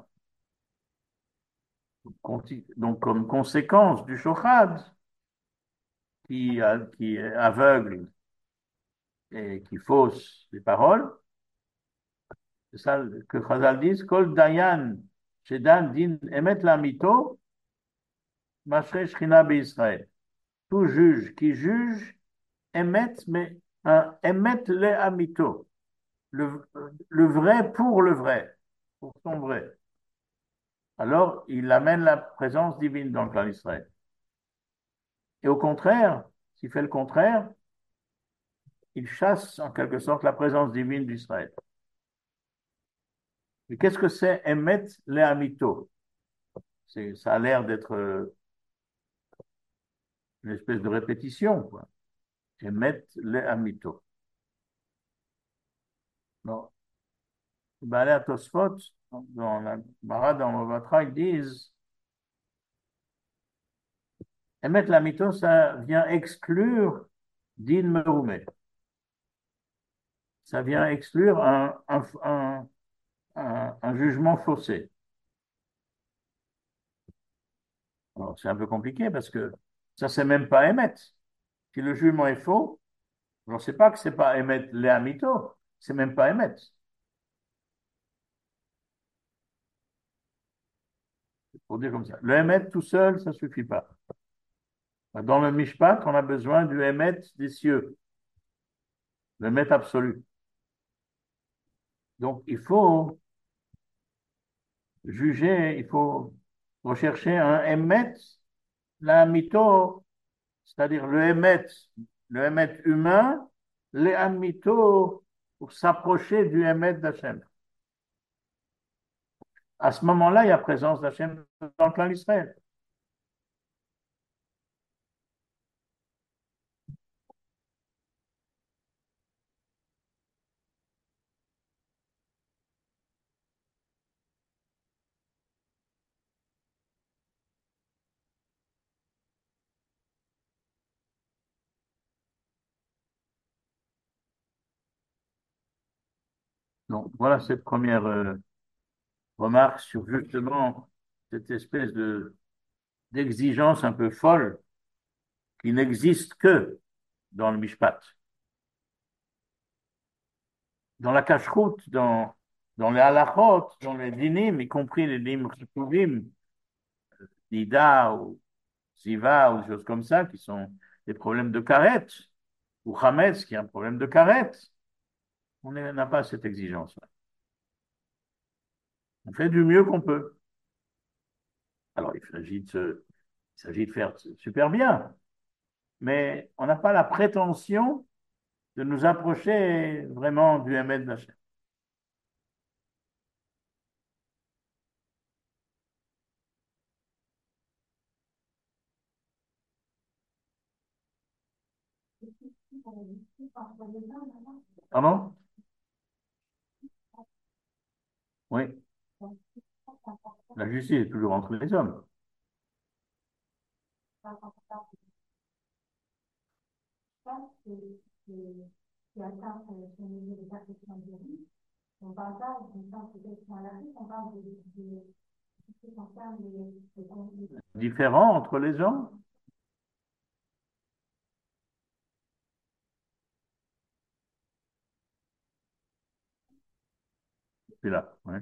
Donc, comme conséquence du shochad, qui, qui est aveugle et qui fausse les paroles, c'est ça que Chazal dit, Kol Dayan, Shedan Din Emet Lamito, Mashrei Shchina Israël. Tout juge qui juge, Emet, mais un Emet le Amito, le, le vrai pour le vrai, pour son vrai. Alors, il amène la présence divine dans le clan d'Israël. Et au contraire, s'il fait le contraire, il chasse en quelque sorte la présence divine d'Israël. Mais qu'est-ce que c'est Emet le Amito? C'est, ça a l'air d'être euh, une espèce de répétition, quoi. Emet le Amito. Non. Balé à Tosfot, dans la Barad, dans Movatra, ils disent Emet le Amito, ça vient exclure Din Merume. Ça vient exclure un, un, un, un, un jugement faussé. Alors, c'est un peu compliqué parce que ça, c'est même pas émettre. Si le jugement est faux, on ne sait pas que c'est pas émettre les amito, c'est même pas émettre. Pour dire comme ça. Le émettre tout seul, ça suffit pas. Dans le mishpat, on a besoin du émettre des cieux, le émettre absolu. Donc, il faut juger, il faut rechercher un émettre, la mito, c'est-à-dire le émettre, le émettre humain, les amito pour s'approcher du émettre d'Hachem. À ce moment-là, il y a présence d'Hachem dans le clan d'Israël. Donc, voilà cette première euh, remarque sur justement cette espèce de d'exigence un peu folle qui n'existe que dans le Mishpat. Dans la cacheroute, dans, dans les halachot, dans les dinim, y compris les dinim chituvim, nida ou ziva ou des choses comme ça, qui sont des problèmes de karet, ou chametz, qui est un problème de karet, on n'a pas cette exigence-là. On fait du mieux qu'on peut. Alors, il s'agit de, se- il s'agit de faire super bien, mais on n'a pas la prétention de nous approcher vraiment du Hamed d'Hachem. Pardon? Oui, la justice est toujours entre les hommes. On parle pas, on parle peut-être dans la vie, on parle de, de, de ce qui concerne les, les conflits. Différents entre les hommes? C'est là, ouais.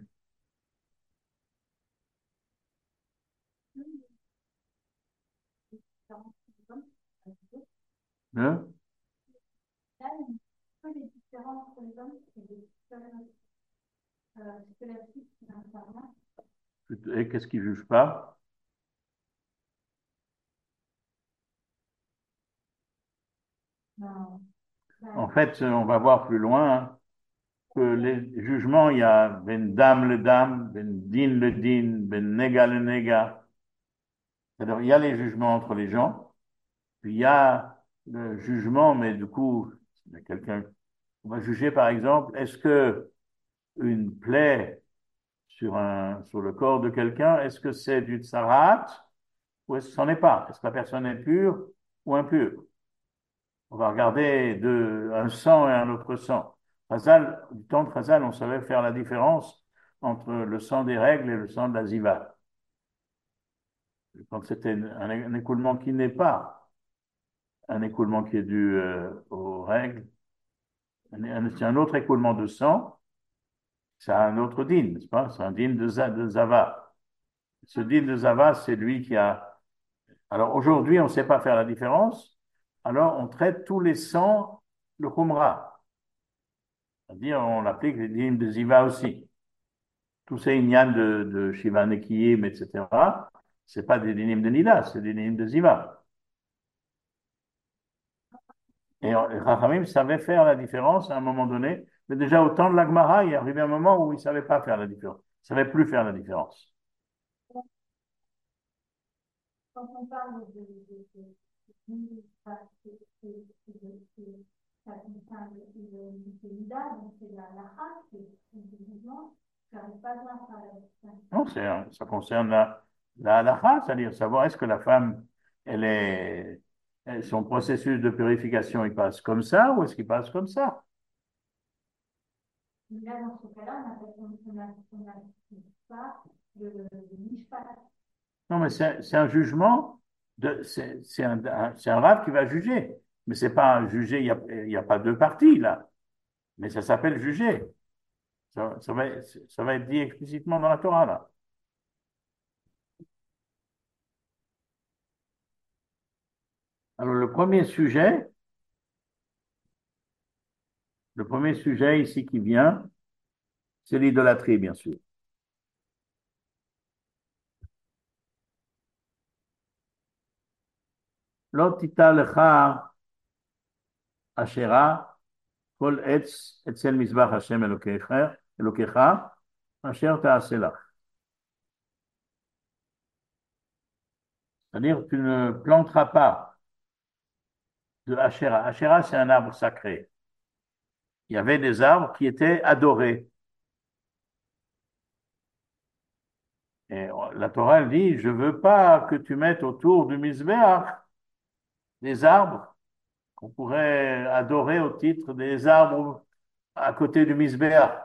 Hein? Là, un peu les différences entre les hommes, c'est des différences euh, scolaristiques qui interviennent. Et qu'est-ce qu'ils ne jugent pas? Non. En Ben, fait, on va voir plus loin. que les jugements, il y a ben dam le dam, ben din le din, ben nega le nega. C'est-à-dire, il y a les jugements entre les gens, puis il y a le jugement, mais du coup, il y a quelqu'un, on va juger par exemple, est-ce que une plaie sur un, sur le corps de quelqu'un, est-ce que c'est du tsarat ou est-ce que c'en est pas? Est-ce que la personne est pure ou impure? On va regarder de, un sang et un autre sang. Chazal, du temps de Chazal, on savait faire la différence entre le sang des règles et le sang de la ziva. Quand c'était un, un écoulement qui n'est pas un écoulement qui est dû euh, aux règles, c'est un autre écoulement de sang, c'est un autre din, n'est-ce pas? C'est un din de, de Zava. Ce din de Zava, c'est lui qui a. Alors aujourd'hui, on ne sait pas faire la différence, alors on traite tous les sangs le Khumra. C'est-à-dire, on applique les dîmes de Ziva aussi. Tous ces ignanes de, de Shiva Nekiyim, et cetera, c'est pas des dîmes de Nida, c'est des dîmes de Ziva. Et Rachamim savait faire la différence à un moment donné, mais déjà au temps de l'Agmara, il est arrivé un moment où il ne savait pas faire la différence. Il ne savait plus faire la différence. Quand on parle de, de, de, de, ça concerne l'unité Nida, donc c'est la race, c'est le mouvement, ça n'arrive pas bien à faire la distinction. Non, c'est, ça concerne la, la halakha, c'est-à-dire savoir est-ce que la femme, elle est, elle- son processus de purification, il passe comme ça ou est-ce qu'il passe comme ça? Mais là, dans ce cas-là, on appelle on a, on a pas de, de mishpat. Non, mais c'est c'est un jugement, de, c'est c'est un, un- c'est un rave qui va juger. Mais c'est pas un juger, il n'y a, il y a pas deux parties là. Mais ça s'appelle juger. Ça, ça va, ça va être dit explicitement dans la Torah là. Alors le premier sujet, le premier sujet ici qui vient, c'est l'idolâtrie, bien sûr. L'otita lecha ashera kol etz etzel mizbach Hashem Elokecha, Elokecha, asher ta'aseh lach. C'est-à-dire, tu ne planteras pas de Asherah. Asherah, c'est un arbre sacré. Il y avait des arbres qui étaient adorés. Et la Torah, elle dit, je veux pas que tu mettes autour du Mizbeach des arbres qu'on pourrait adorer au titre des arbres à côté du Mizbeach.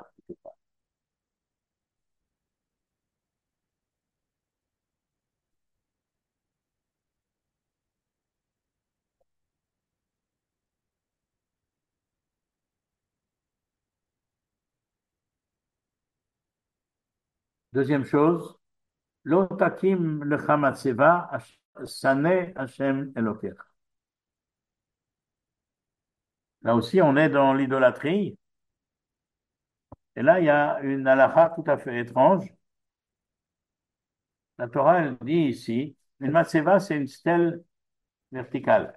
Deuxième chose, lo takim lecha matzeva saneh Hashem Elokecha. Là aussi, on est dans l'idolâtrie. Et là, il y a une halakha tout à fait étrange. La Torah, elle dit ici, une matzeva, c'est une stèle verticale.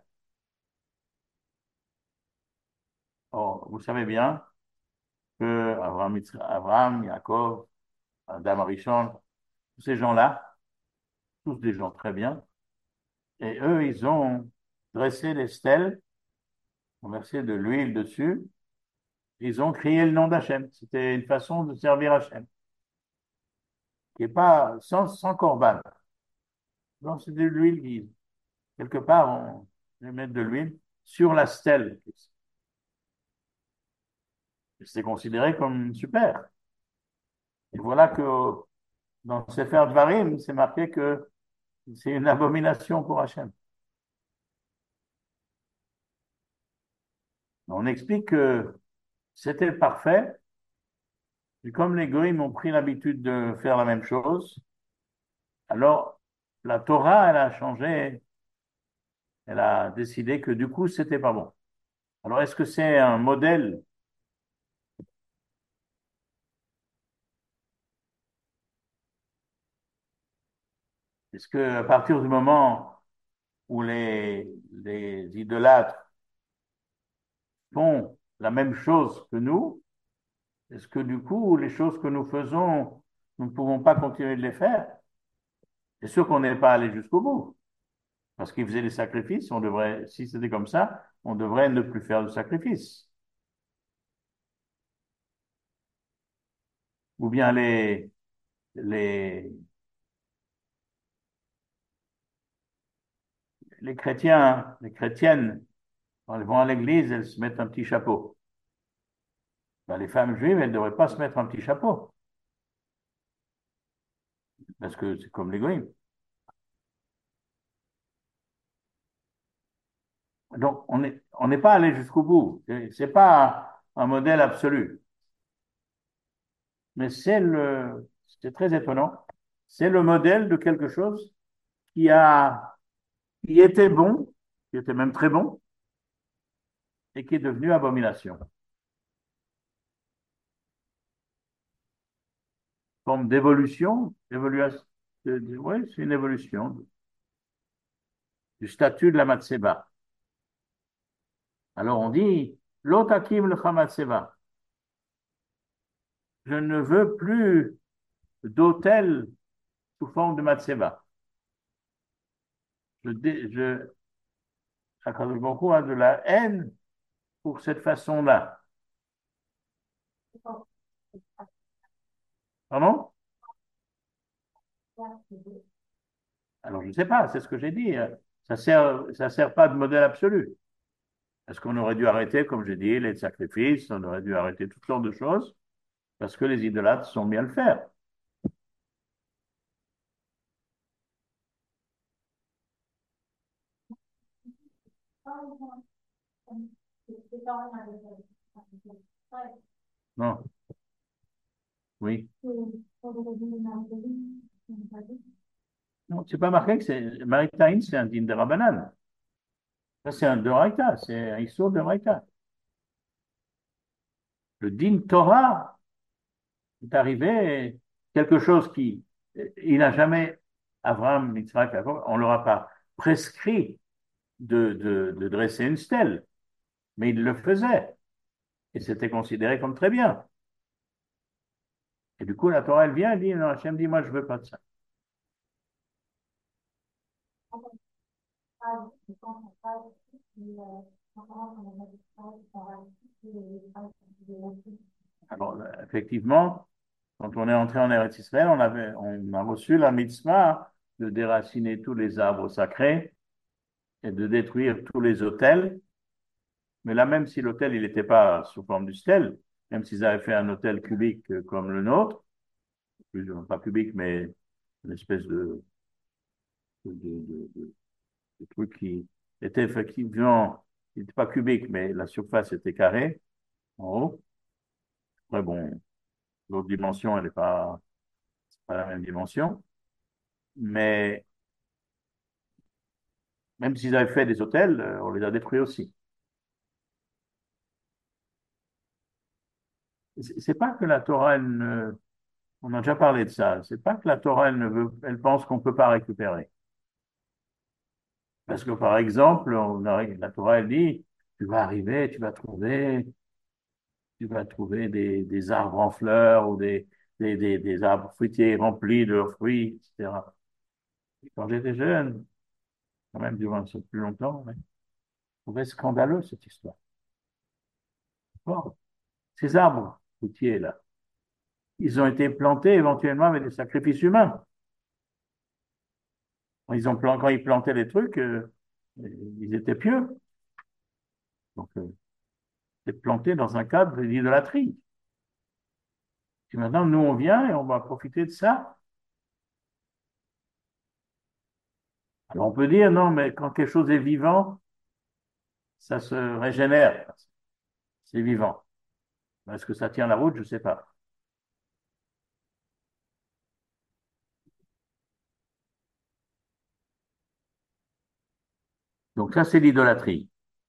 Or, vous savez bien que Abraham, Abraham, Yaakov, Adam Arishon, tous ces gens-là, tous des gens très bien, et eux, ils ont dressé les stèles, ont versé de l'huile dessus, ils ont crié le nom d'Hachem. C'était une façon de servir Hachem, qui n'est pas sans, sans corban. Donc, c'est de l'huile qui, quelque part, on va mettre de l'huile sur la stèle. C'est considéré comme super. Et voilà que dans Sefer Dvarim, c'est marqué que c'est une abomination pour Hachem. On explique que c'était parfait, et comme les goïms ont pris l'habitude de faire la même chose, alors la Torah, elle a changé, elle a décidé que du coup, c'était pas bon. Alors, est-ce que c'est un modèle? Est-ce que à partir du moment où les, les idolâtres font la même chose que nous, Est-ce que du coup, les choses que nous faisons, nous ne pouvons pas continuer de les faire? C'est sûr qu'on n'est pas allé jusqu'au bout. Parce qu'ils faisaient des sacrifices, on devrait, si c'était comme ça, on devrait ne plus faire de sacrifices. Ou bien les, les, les chrétiens, les chrétiennes, quand elles vont à l'église, elles se mettent un petit chapeau. Ben, les femmes juives, elles ne devraient pas se mettre un petit chapeau. Parce que c'est comme les goïms. Donc, on n'est on n'est pas allé jusqu'au bout. C'est c'est pas un modèle absolu. Mais c'est le, c'est très étonnant. C'est le modèle de quelque chose qui a, qui était bon, qui était même très bon, et qui est devenu abomination. Forme d'évolution, évolution, oui, c'est une évolution du statut de la Matseba. Alors on dit, l'otakim le Matseba. Je ne veux plus d'autel sous forme de Matseba. Je, je, Akadosh Baruch Hu a de la haine pour cette façon-là. Pardon? Alors je ne sais pas, c'est ce que j'ai dit. Ça sert, ça sert pas de modèle absolu. Est-ce qu'on aurait dû arrêter, comme j'ai dit, les sacrifices, on aurait dû arrêter toutes sortes de choses, parce que les idolâtres sont bien le faire. Non, oui. Non, c'est pas marqué que c'est Maritaïn, c'est un din de Rabbanan. Ça, c'est un Doraita, c'est un Issour de Doraita. Le din Torah est arrivé, quelque chose qui, il n'a jamais, Abraham, Yitzhak, Jacob, on ne leur a pas prescrit de, de, de dresser une stèle, mais il le faisait, et c'était considéré comme très bien. Et du coup, la Torah, elle vient, elle dit, non, Hachem dit, moi, je veux pas de ça. Alors, effectivement, quand on est entré en Eretz Israël, on avait, on a reçu la mitzvah de déraciner tous les arbres sacrés et de détruire tous les autels. Mais là, même si l'autel, il n'était pas sous forme de stèle, même s'ils avaient fait un autel cubique comme le nôtre, plus, pas cubique, mais une espèce de, de, de, de, de truc qui était effectivement, il n'était pas cubique, mais la surface était carrée en haut. Après, bon, l'autre dimension, elle n'est pas, pas la même dimension. Mais même s'ils avaient fait des hôtels, euh, on les a détruits aussi. C'est pas que la Torah, elle ne, on a déjà parlé de ça, c'est pas que la Torah, elle ne veut, elle pense qu'on ne peut pas récupérer. Parce que par exemple, on a, la Torah, elle dit, tu vas arriver, tu vas trouver, tu vas trouver des, des arbres en fleurs ou des, des, des, des arbres fruitiers remplis de leurs fruits, et cetera. Et quand j'étais jeune, quand même durant ce plus longtemps, mais, je trouvais scandaleux cette histoire. Bon, ces arbres fruitiers là, ils ont été plantés éventuellement avec des sacrifices humains. Ils ont plan- quand ils plantaient les trucs, euh, ils étaient pieux. Donc, euh, c'est planté dans un cadre d'idolâtrie. Et maintenant, nous, on vient et on va profiter de ça. Alors, on peut dire, non, mais quand quelque chose est vivant, ça se régénère. C'est vivant. Est-ce que ça tient la route? Je ne sais pas. Donc, ça, c'est l'idolâtrie.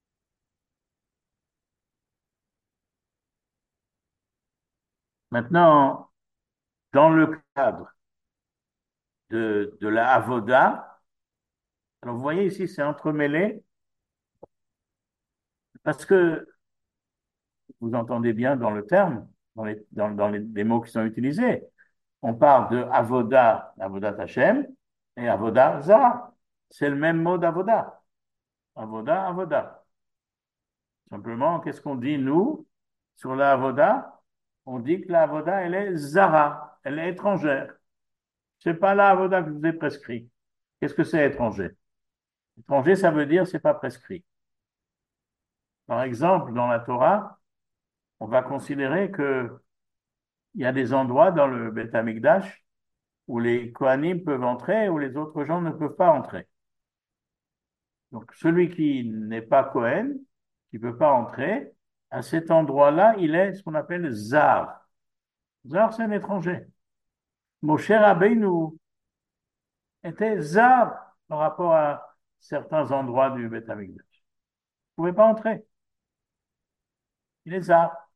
Maintenant, dans le cadre de, de la avoda, alors vous voyez ici, c'est entremêlé parce que vous entendez bien dans le terme. dans les, dans, dans les, les mots qui sont utilisés. On parle de avoda, avodat Hashem, et avoda zara. C'est le même mot d'avoda. Avoda, avoda. Simplement, qu'est-ce qu'on dit, nous, sur la avoda? On dit que la avoda, elle est zara, elle est étrangère. C'est pas la avoda que je vous ai prescrit. Qu'est-ce que c'est étranger? Étranger, ça veut dire c'est pas prescrit. Par exemple, dans la Torah, on va considérer que il y a des endroits dans le Beth Amikdash où les Kohanim peuvent entrer, où les autres gens ne peuvent pas entrer. Donc, celui qui n'est pas Kohen, qui ne peut pas entrer, à cet endroit-là, il est ce qu'on appelle Zar. Zar, c'est un étranger. Moshe Rabbeinu était Zar par rapport à certains endroits du Beth Amikdash. Il ne pouvait pas entrer. Il est Zar.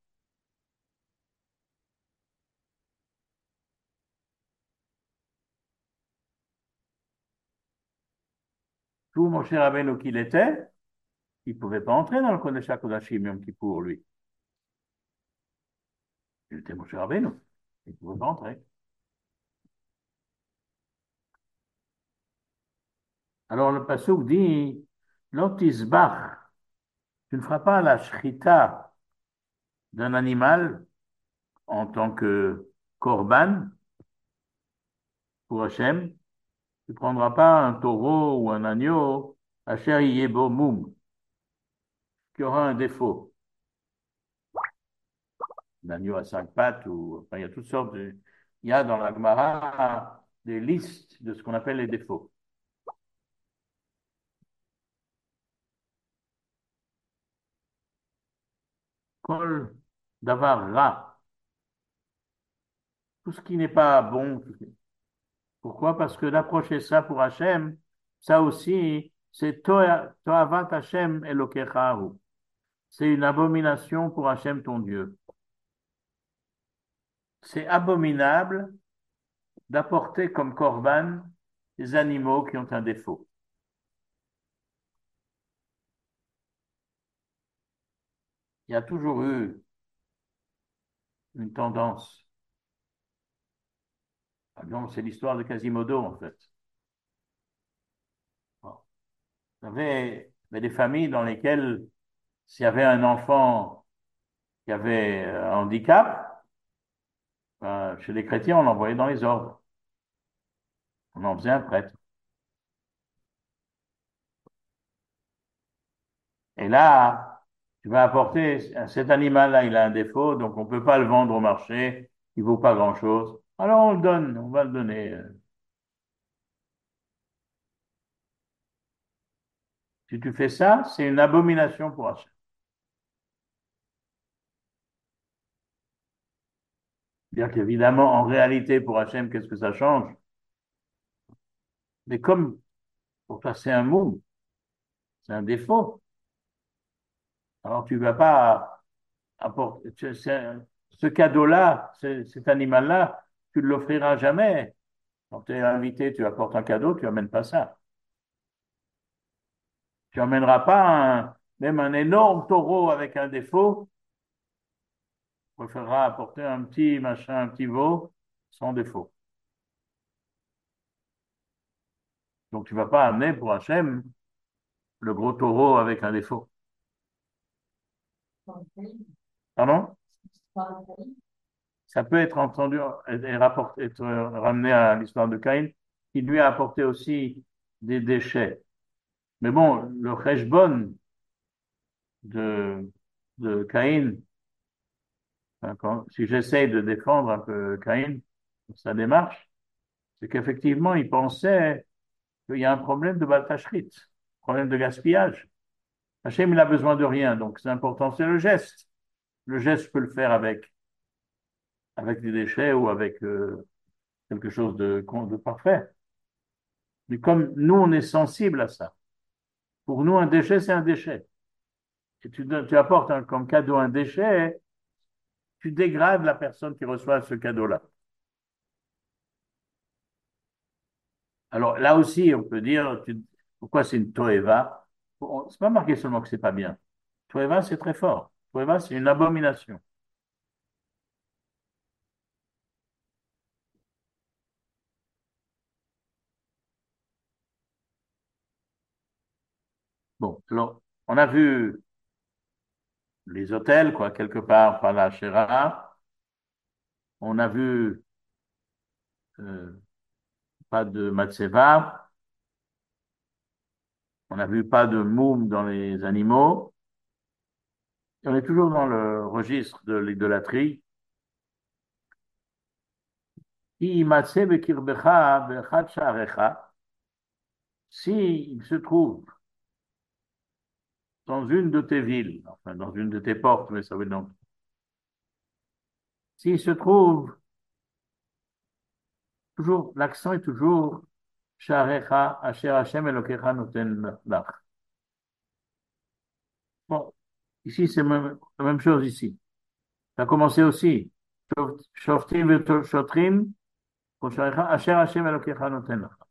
Tout Moshe Rabbeinu qu'il était, il ne pouvait pas entrer dans le Kodesh HaKodashim Yom Kippour, lui. Il était Moshe Rabbeinu. Il ne pouvait pas entrer. Alors le pasuk dit, Lotisbach, tu ne feras pas la shrita d'un animal en tant que korban pour Hachem. Tu ne prendras pas un taureau ou un agneau, Asher yebo moum, qui aura un défaut. Un agneau à cinq pattes, ou enfin, il y a toutes sortes de. Il y a dans la Gemara des listes de ce qu'on appelle les défauts. Kol davar ra, tout ce qui n'est pas bon. Pourquoi? Parce que d'approcher ça pour Hachem, ça aussi, c'est Toa- Toavat Hachem Elokechahu. C'est une abomination pour Hachem ton Dieu. C'est abominable d'apporter comme korban des animaux qui ont un défaut. Il y a toujours eu une tendance. Par exemple, c'est l'histoire de Quasimodo, en fait. Bon. Il y avait, il y avait des familles dans lesquelles, s'il y avait un enfant qui avait un handicap, ben, chez les chrétiens, on l'envoyait dans les ordres. On en faisait un prêtre. Et là, tu vas apporter, cet animal-là, il a un défaut, donc on ne peut pas le vendre au marché, il ne vaut pas grand-chose. Alors on le donne, on va le donner. Si tu fais ça, c'est une abomination pour Hachem. C'est-à-dire qu'évidemment, en réalité, pour Hachem, qu'est-ce que ça change? Mais comme pour toi, c'est un mot, c'est un défaut, alors tu ne vas pas apporter tu- c'est- ce cadeau-là, ce- cet animal-là, tu ne l'offriras jamais. Quand tu es invité, tu apportes un cadeau, tu n'amènes pas ça. Tu n'emmèneras pas un- même un énorme taureau avec un défaut. Tu préféreras apporter un petit machin, un petit veau sans défaut. Donc tu ne vas pas amener pour Hachem le gros taureau avec un défaut. Pardon? Ça peut être entendu et rapporté, être ramené à l'histoire de Caïn, qui lui a apporté aussi des déchets. Mais bon, le cheshbon de, de Caïn, hein, quand- si j'essaye de défendre un peu Caïn, sa démarche, c'est qu'effectivement, il pensait qu'il y a un problème de baltachrit, problème de gaspillage. Hachem, il a besoin de rien, donc c'est important, c'est le geste. Le geste, je peux le faire avec, avec des déchets ou avec euh, quelque chose de, de parfait. Mais comme nous, on est sensible à ça. Pour nous, un déchet, c'est un déchet. Si tu, donnes- tu apportes un- comme cadeau un déchet, tu dégrades la personne qui reçoit ce cadeau-là. Alors là aussi, on peut dire, tu- pourquoi c'est une toeva? Bon, c'est pas marqué seulement que c'est pas bien. Toeva, c'est très fort. Toeva, c'est une abomination. Bon, alors, on a vu les hôtels, quoi, quelque part par la Shera. On a vu euh, pas de matseva. On a vu pas de moum dans les animaux. Et on est toujours dans le registre de l'idolâtrie. Si il se trouve dans une de tes villes, enfin dans une de tes portes, mais ça veut donc, s'il se trouve toujours, l'accent est toujours Sharecha, Asher Hashem Elokecha Noten Lach. Bon, ici c'est même, la même chose ici. Ça a commencé aussi. Shoftim Shotrim, Sharecha, Asher Hashem Elokecha Noten Lach.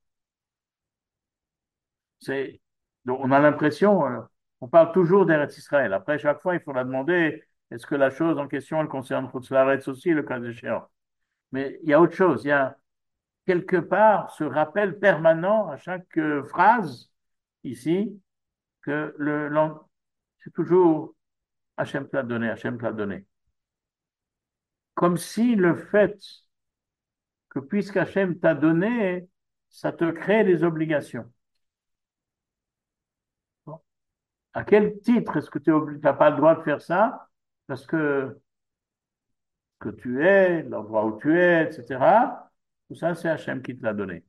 C'est, donc on a l'impression, euh, on parle toujours d'Eretz Israël. Après, chaque fois, il faudra demander est-ce que la chose en question, elle concerne Chutz aussi, le cas échéant. Mais il y a autre chose. Il y a quelque part ce rappel permanent à chaque euh, phrase ici que le, c'est toujours Hachem te l'a donné, Hachem te l'a donné. Comme si le fait que puisque Hachem t'a donné, ça te crée des obligations. Bon. À quel titre est-ce que tu n'as pas le droit de faire ça? Parce que que tu es, l'endroit où tu es, et cetera. Tout ça, c'est Hachem qui te l'a donné.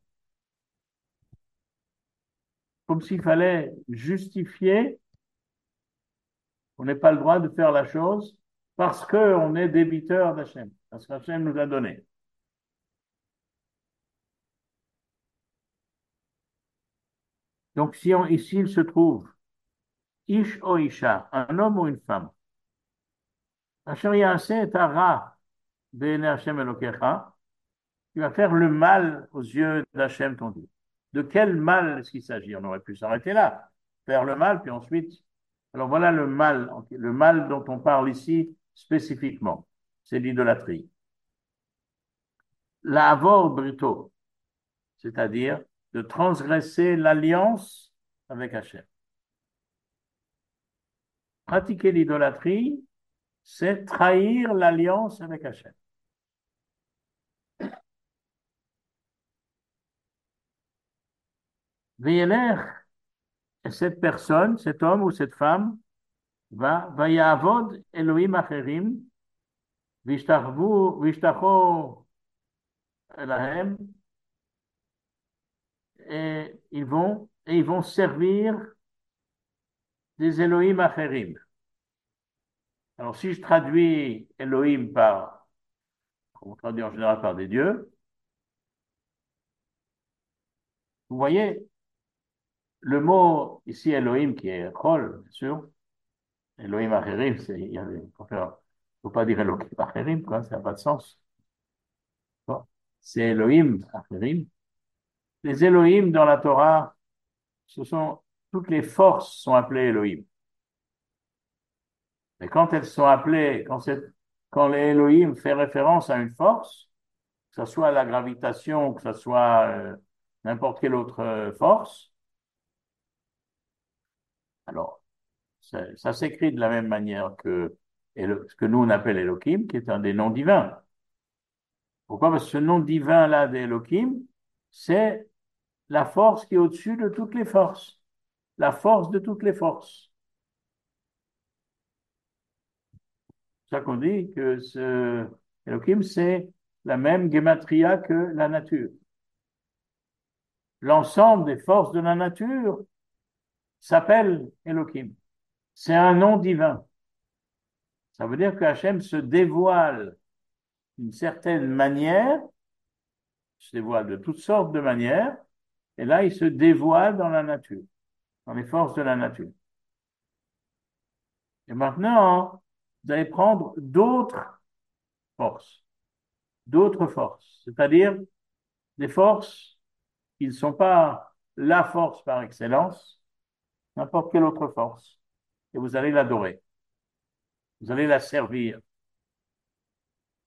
Comme s'il fallait justifier qu'on n'ait pas le droit de faire la chose parce qu'on est débiteur d'Hachem, parce qu'Hachem nous a donné. Donc, si on, ici, il se trouve Ish o Isha, un homme ou une femme, Asher Yaseh et Hara Be'ene Hashem Elokecha, tu vas faire le mal aux yeux d'Hachem ton Dieu. De quel mal est-ce qu'il s'agit? On aurait pu s'arrêter là, faire le mal, puis ensuite. Alors voilà le mal, le mal dont on parle ici spécifiquement, c'est l'idolâtrie. La avor brito, c'est-à-dire de transgresser l'alliance avec Hachem. Pratiquer l'idolâtrie, c'est trahir l'alliance avec Hachem. Veyeler, cette personne, cet homme ou cette femme, va, va yavod Elohim acherim, vishtacho lahem, et ils vont, et ils vont servir des Elohim acherim. Alors, si je traduis Elohim par, on traduit en général par des dieux, vous voyez, le mot ici Elohim qui est Chol, bien sûr, Elohim Acherim, c'est, il y a, faut faire, faut pas dire Elohim Acherim, quoi, ça n'a pas de sens. Bon. C'est Elohim Acherim. Les Elohim dans la Torah, ce sont, toutes les forces sont appelées Elohim. Mais quand elles sont appelées, quand c'est, quand les Elohim fait référence à une force, que ce soit la gravitation, que ce soit euh, n'importe quelle autre euh, force, alors ça, ça s'écrit de la même manière que Elo- ce que nous on appelle Elohim, qui est un des noms divins. Pourquoi? Parce que ce nom divin-là d'Elohim, c'est la force qui est au-dessus de toutes les forces, la force de toutes les forces. C'est ça qu'on dit que ce Elohim, c'est la même gematria que la nature. L'ensemble des forces de la nature s'appelle Elohim. C'est un nom divin. Ça veut dire que Hachem se dévoile d'une certaine manière, se dévoile de toutes sortes de manières, et là, il se dévoile dans la nature, dans les forces de la nature. Et maintenant, vous allez prendre d'autres forces, d'autres forces, c'est-à-dire des forces qui ne sont pas la force par excellence, n'importe quelle autre force, et vous allez l'adorer, vous allez la servir.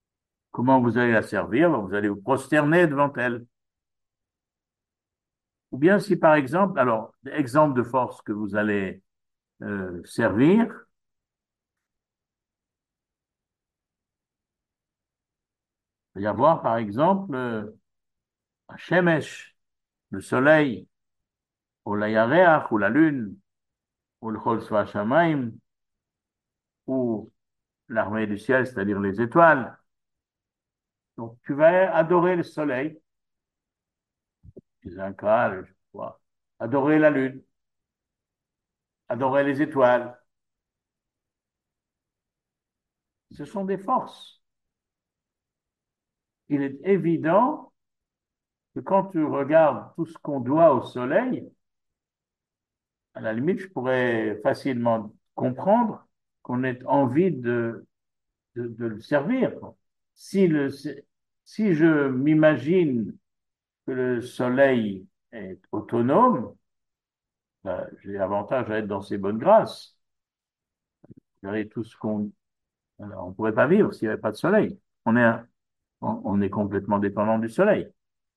Comment vous allez la servir? Vous allez vous prosterner devant elle. Ou bien si par exemple, alors, exemple de force que vous allez euh, servir, il va y avoir par exemple euh, un shemesh, le soleil, ou la yareach, ou la lune, ou le chol shamaim, ou l'armée du ciel, c'est-à-dire les étoiles. Donc tu vas adorer le soleil, les Incas, je crois, adorer la lune, adorer les étoiles. Ce sont des forces. Il est évident que quand tu regardes tout ce qu'on doit au soleil, à la limite, je pourrais facilement comprendre qu'on ait envie de, de, de le servir. Si, le, si je m'imagine que le soleil est autonome, ben, j'ai avantage à être dans ses bonnes grâces. Vous tout ce qu'on, alors, on ne pourrait pas vivre s'il n'y avait pas de soleil. On est, on, on est complètement dépendant du soleil.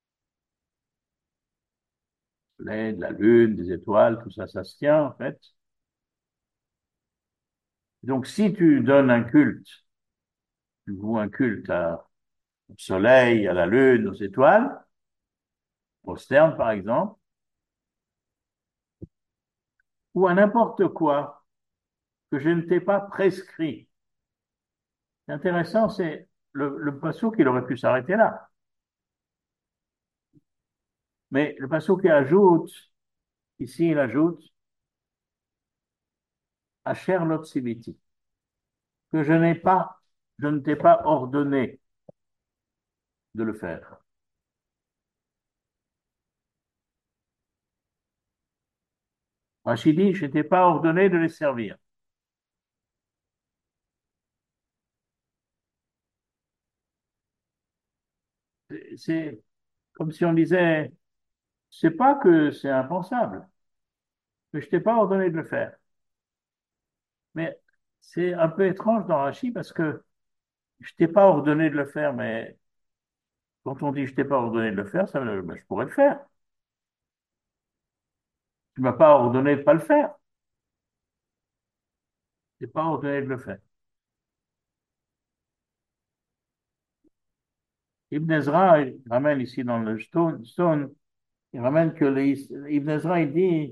Le soleil, de la lune, des étoiles, tout ça, ça se tient, en fait. Donc, si tu donnes un culte, tu voues un culte à, au soleil, à la lune, aux étoiles, au sterne, par exemple, ou à n'importe quoi que je ne t'ai pas prescrit. C'est intéressant, c'est le, le passage qu'il aurait pu s'arrêter là. Mais le passage qui ajoute, ici, il ajoute, Asher Lotsiviti, que je n'ai pas, je ne t'ai pas ordonné de le faire. Rachid dit, je ne t'ai pas ordonné de les servir. C'est comme si on disait, c'est pas que c'est impensable, mais je t'ai pas ordonné de le faire. Mais c'est un peu étrange dans Rachid parce que je t'ai pas ordonné de le faire, mais quand on dit je t'ai pas ordonné de le faire, ça veut dire, ben, je pourrais le faire. Tu m'as pas ordonné de pas le faire. Je t'ai pas ordonné de le faire. Ibn Ezra, il ramène ici dans le Stone, Stone il ramène que les, Ibn Ezra, il dit,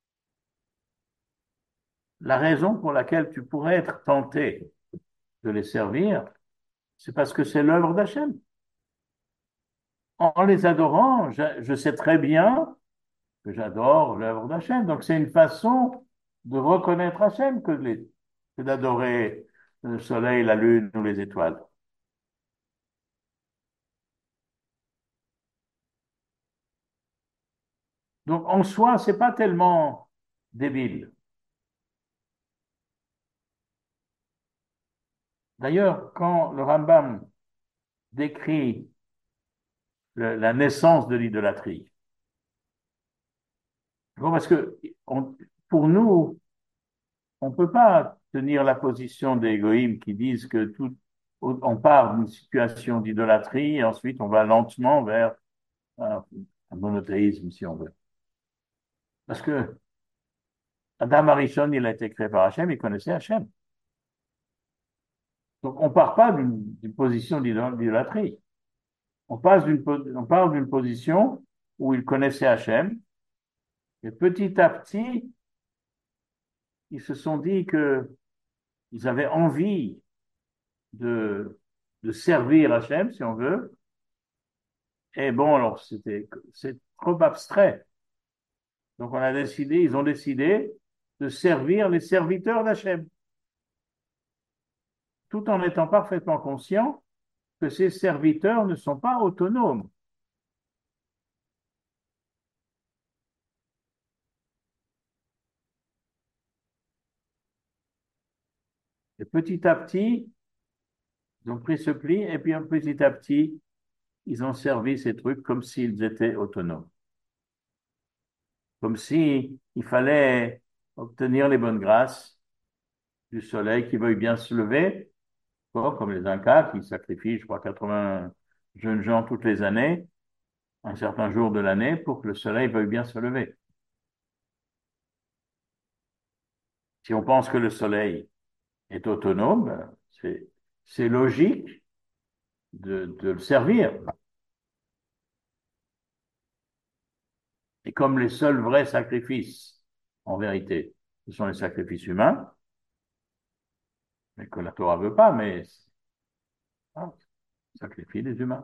la raison pour laquelle tu pourrais être tenté de les servir, c'est parce que c'est l'œuvre d'Hachem. En, en les adorant, je, je sais très bien que j'adore l'œuvre d'Hachem. Donc c'est une façon de reconnaître Hachem que, les- que d'adorer le soleil, la lune ou les étoiles. Donc en soi, c'est pas tellement débile. D'ailleurs, quand le Rambam décrit le- la naissance de l'idolâtrie, bon, parce que on- pour nous, on ne peut pas tenir la position des goïms qui disent que tout, on part d'une situation d'idolâtrie et ensuite on va lentement vers un, un monothéisme, si on veut. Parce que Adam Arishon, il a été créé par Hachem, il connaissait Hachem. Donc on ne part pas d'une d'une position d'idolâtrie. On, passe d'une, on part d'une position où il connaissait Hachem, et petit à petit, ils se sont dit que ils avaient envie de, de servir Hachem, si on veut. Et bon, alors c'était, c'est trop abstrait. Donc on a décidé, ils ont décidé de servir les serviteurs d'Hachem, tout en étant parfaitement conscients que ces serviteurs ne sont pas autonomes. Et petit à petit, ils ont pris ce pli, et puis petit à petit, ils ont servi ces trucs comme s'ils étaient autonomes. Comme si il fallait obtenir les bonnes grâces du soleil qui veuille bien se lever, comme les Incas qui sacrifient, je crois, quatre-vingts jeunes gens toutes les années. un certain jour de l'année pour que le soleil veuille bien se lever. Si on pense que le soleil est autonome, c'est, c'est logique de, de le servir. Et comme les seuls vrais sacrifices, en vérité, ce sont les sacrifices humains, mais que la Torah veut pas, mais ah, sacrifie les humains.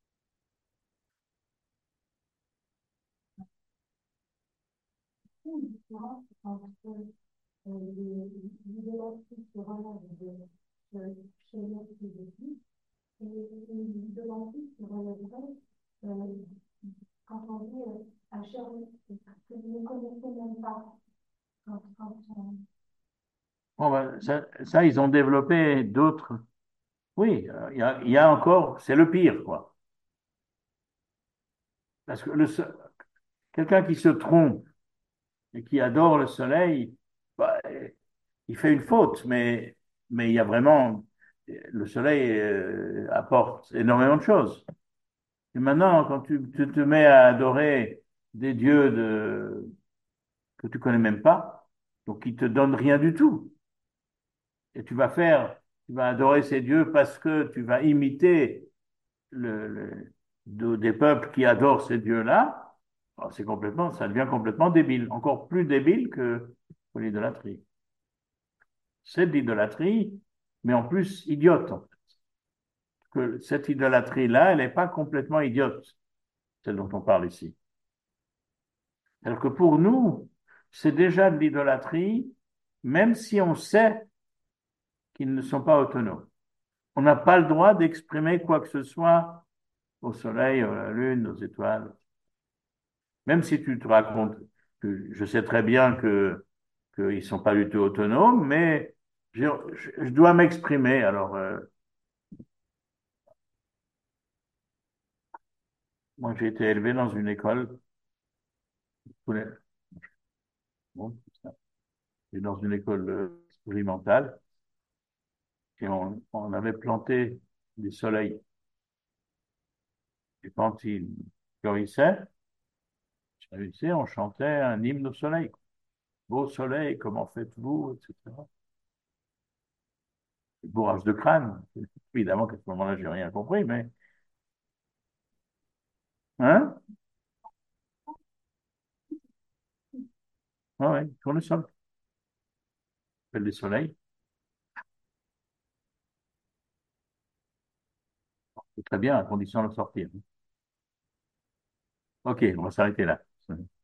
Une différence entre euh, les l'idolâtrie qui relève de, de chez les philosophes et l'idolâtrie qui relèverait euh, quand on dit euh, à Charles, que vous ne connaissez même pas. Quand, quand on... Bon, ben, ça, ça, ils ont développé d'autres. Oui, euh, il y a, il y a encore, c'est le pire, quoi. Parce que le, so- quelqu'un qui se trompe et qui adore le soleil, bah, il fait une faute, mais, mais il y a vraiment, le soleil euh, apporte énormément de choses. Et maintenant, quand tu, tu te mets à adorer des dieux de, que tu connais même pas, donc qui te donnent rien du tout, et tu vas faire, tu vas adorer ces dieux parce que tu vas imiter le, le- de- des peuples qui adorent ces dieux-là, alors c'est complètement, ça devient complètement débile, encore plus débile que, que l'idolâtrie. C'est de l'idolâtrie, mais en plus idiote, en fait. Que cette idolâtrie-là, elle n'est pas complètement idiote, celle dont on parle ici. Alors que pour nous, c'est déjà de l'idolâtrie, même si on sait qu'ils ne sont pas autonomes. On n'a pas le droit d'exprimer quoi que ce soit au soleil, à la lune, aux étoiles. Même si tu te racontes que je sais très bien que qu'ils ne sont pas du tout autonomes, mais je, je, je dois m'exprimer. Alors, euh, moi, j'ai été élevé dans une école, bon, dans une école euh, expérimentale, et on, on avait planté des soleils. Et quand il fleurissait, fleurissait, on chantait un hymne au soleil. Beau soleil, comment faites-vous, et cetera. Bourrage de crâne. Évidemment qu'à ce moment-là, j'ai rien compris, mais hein? Ah ouais, tournesol. Appelle des soleils. C'est très bien, à condition de sortir. Ok, on va s'arrêter là.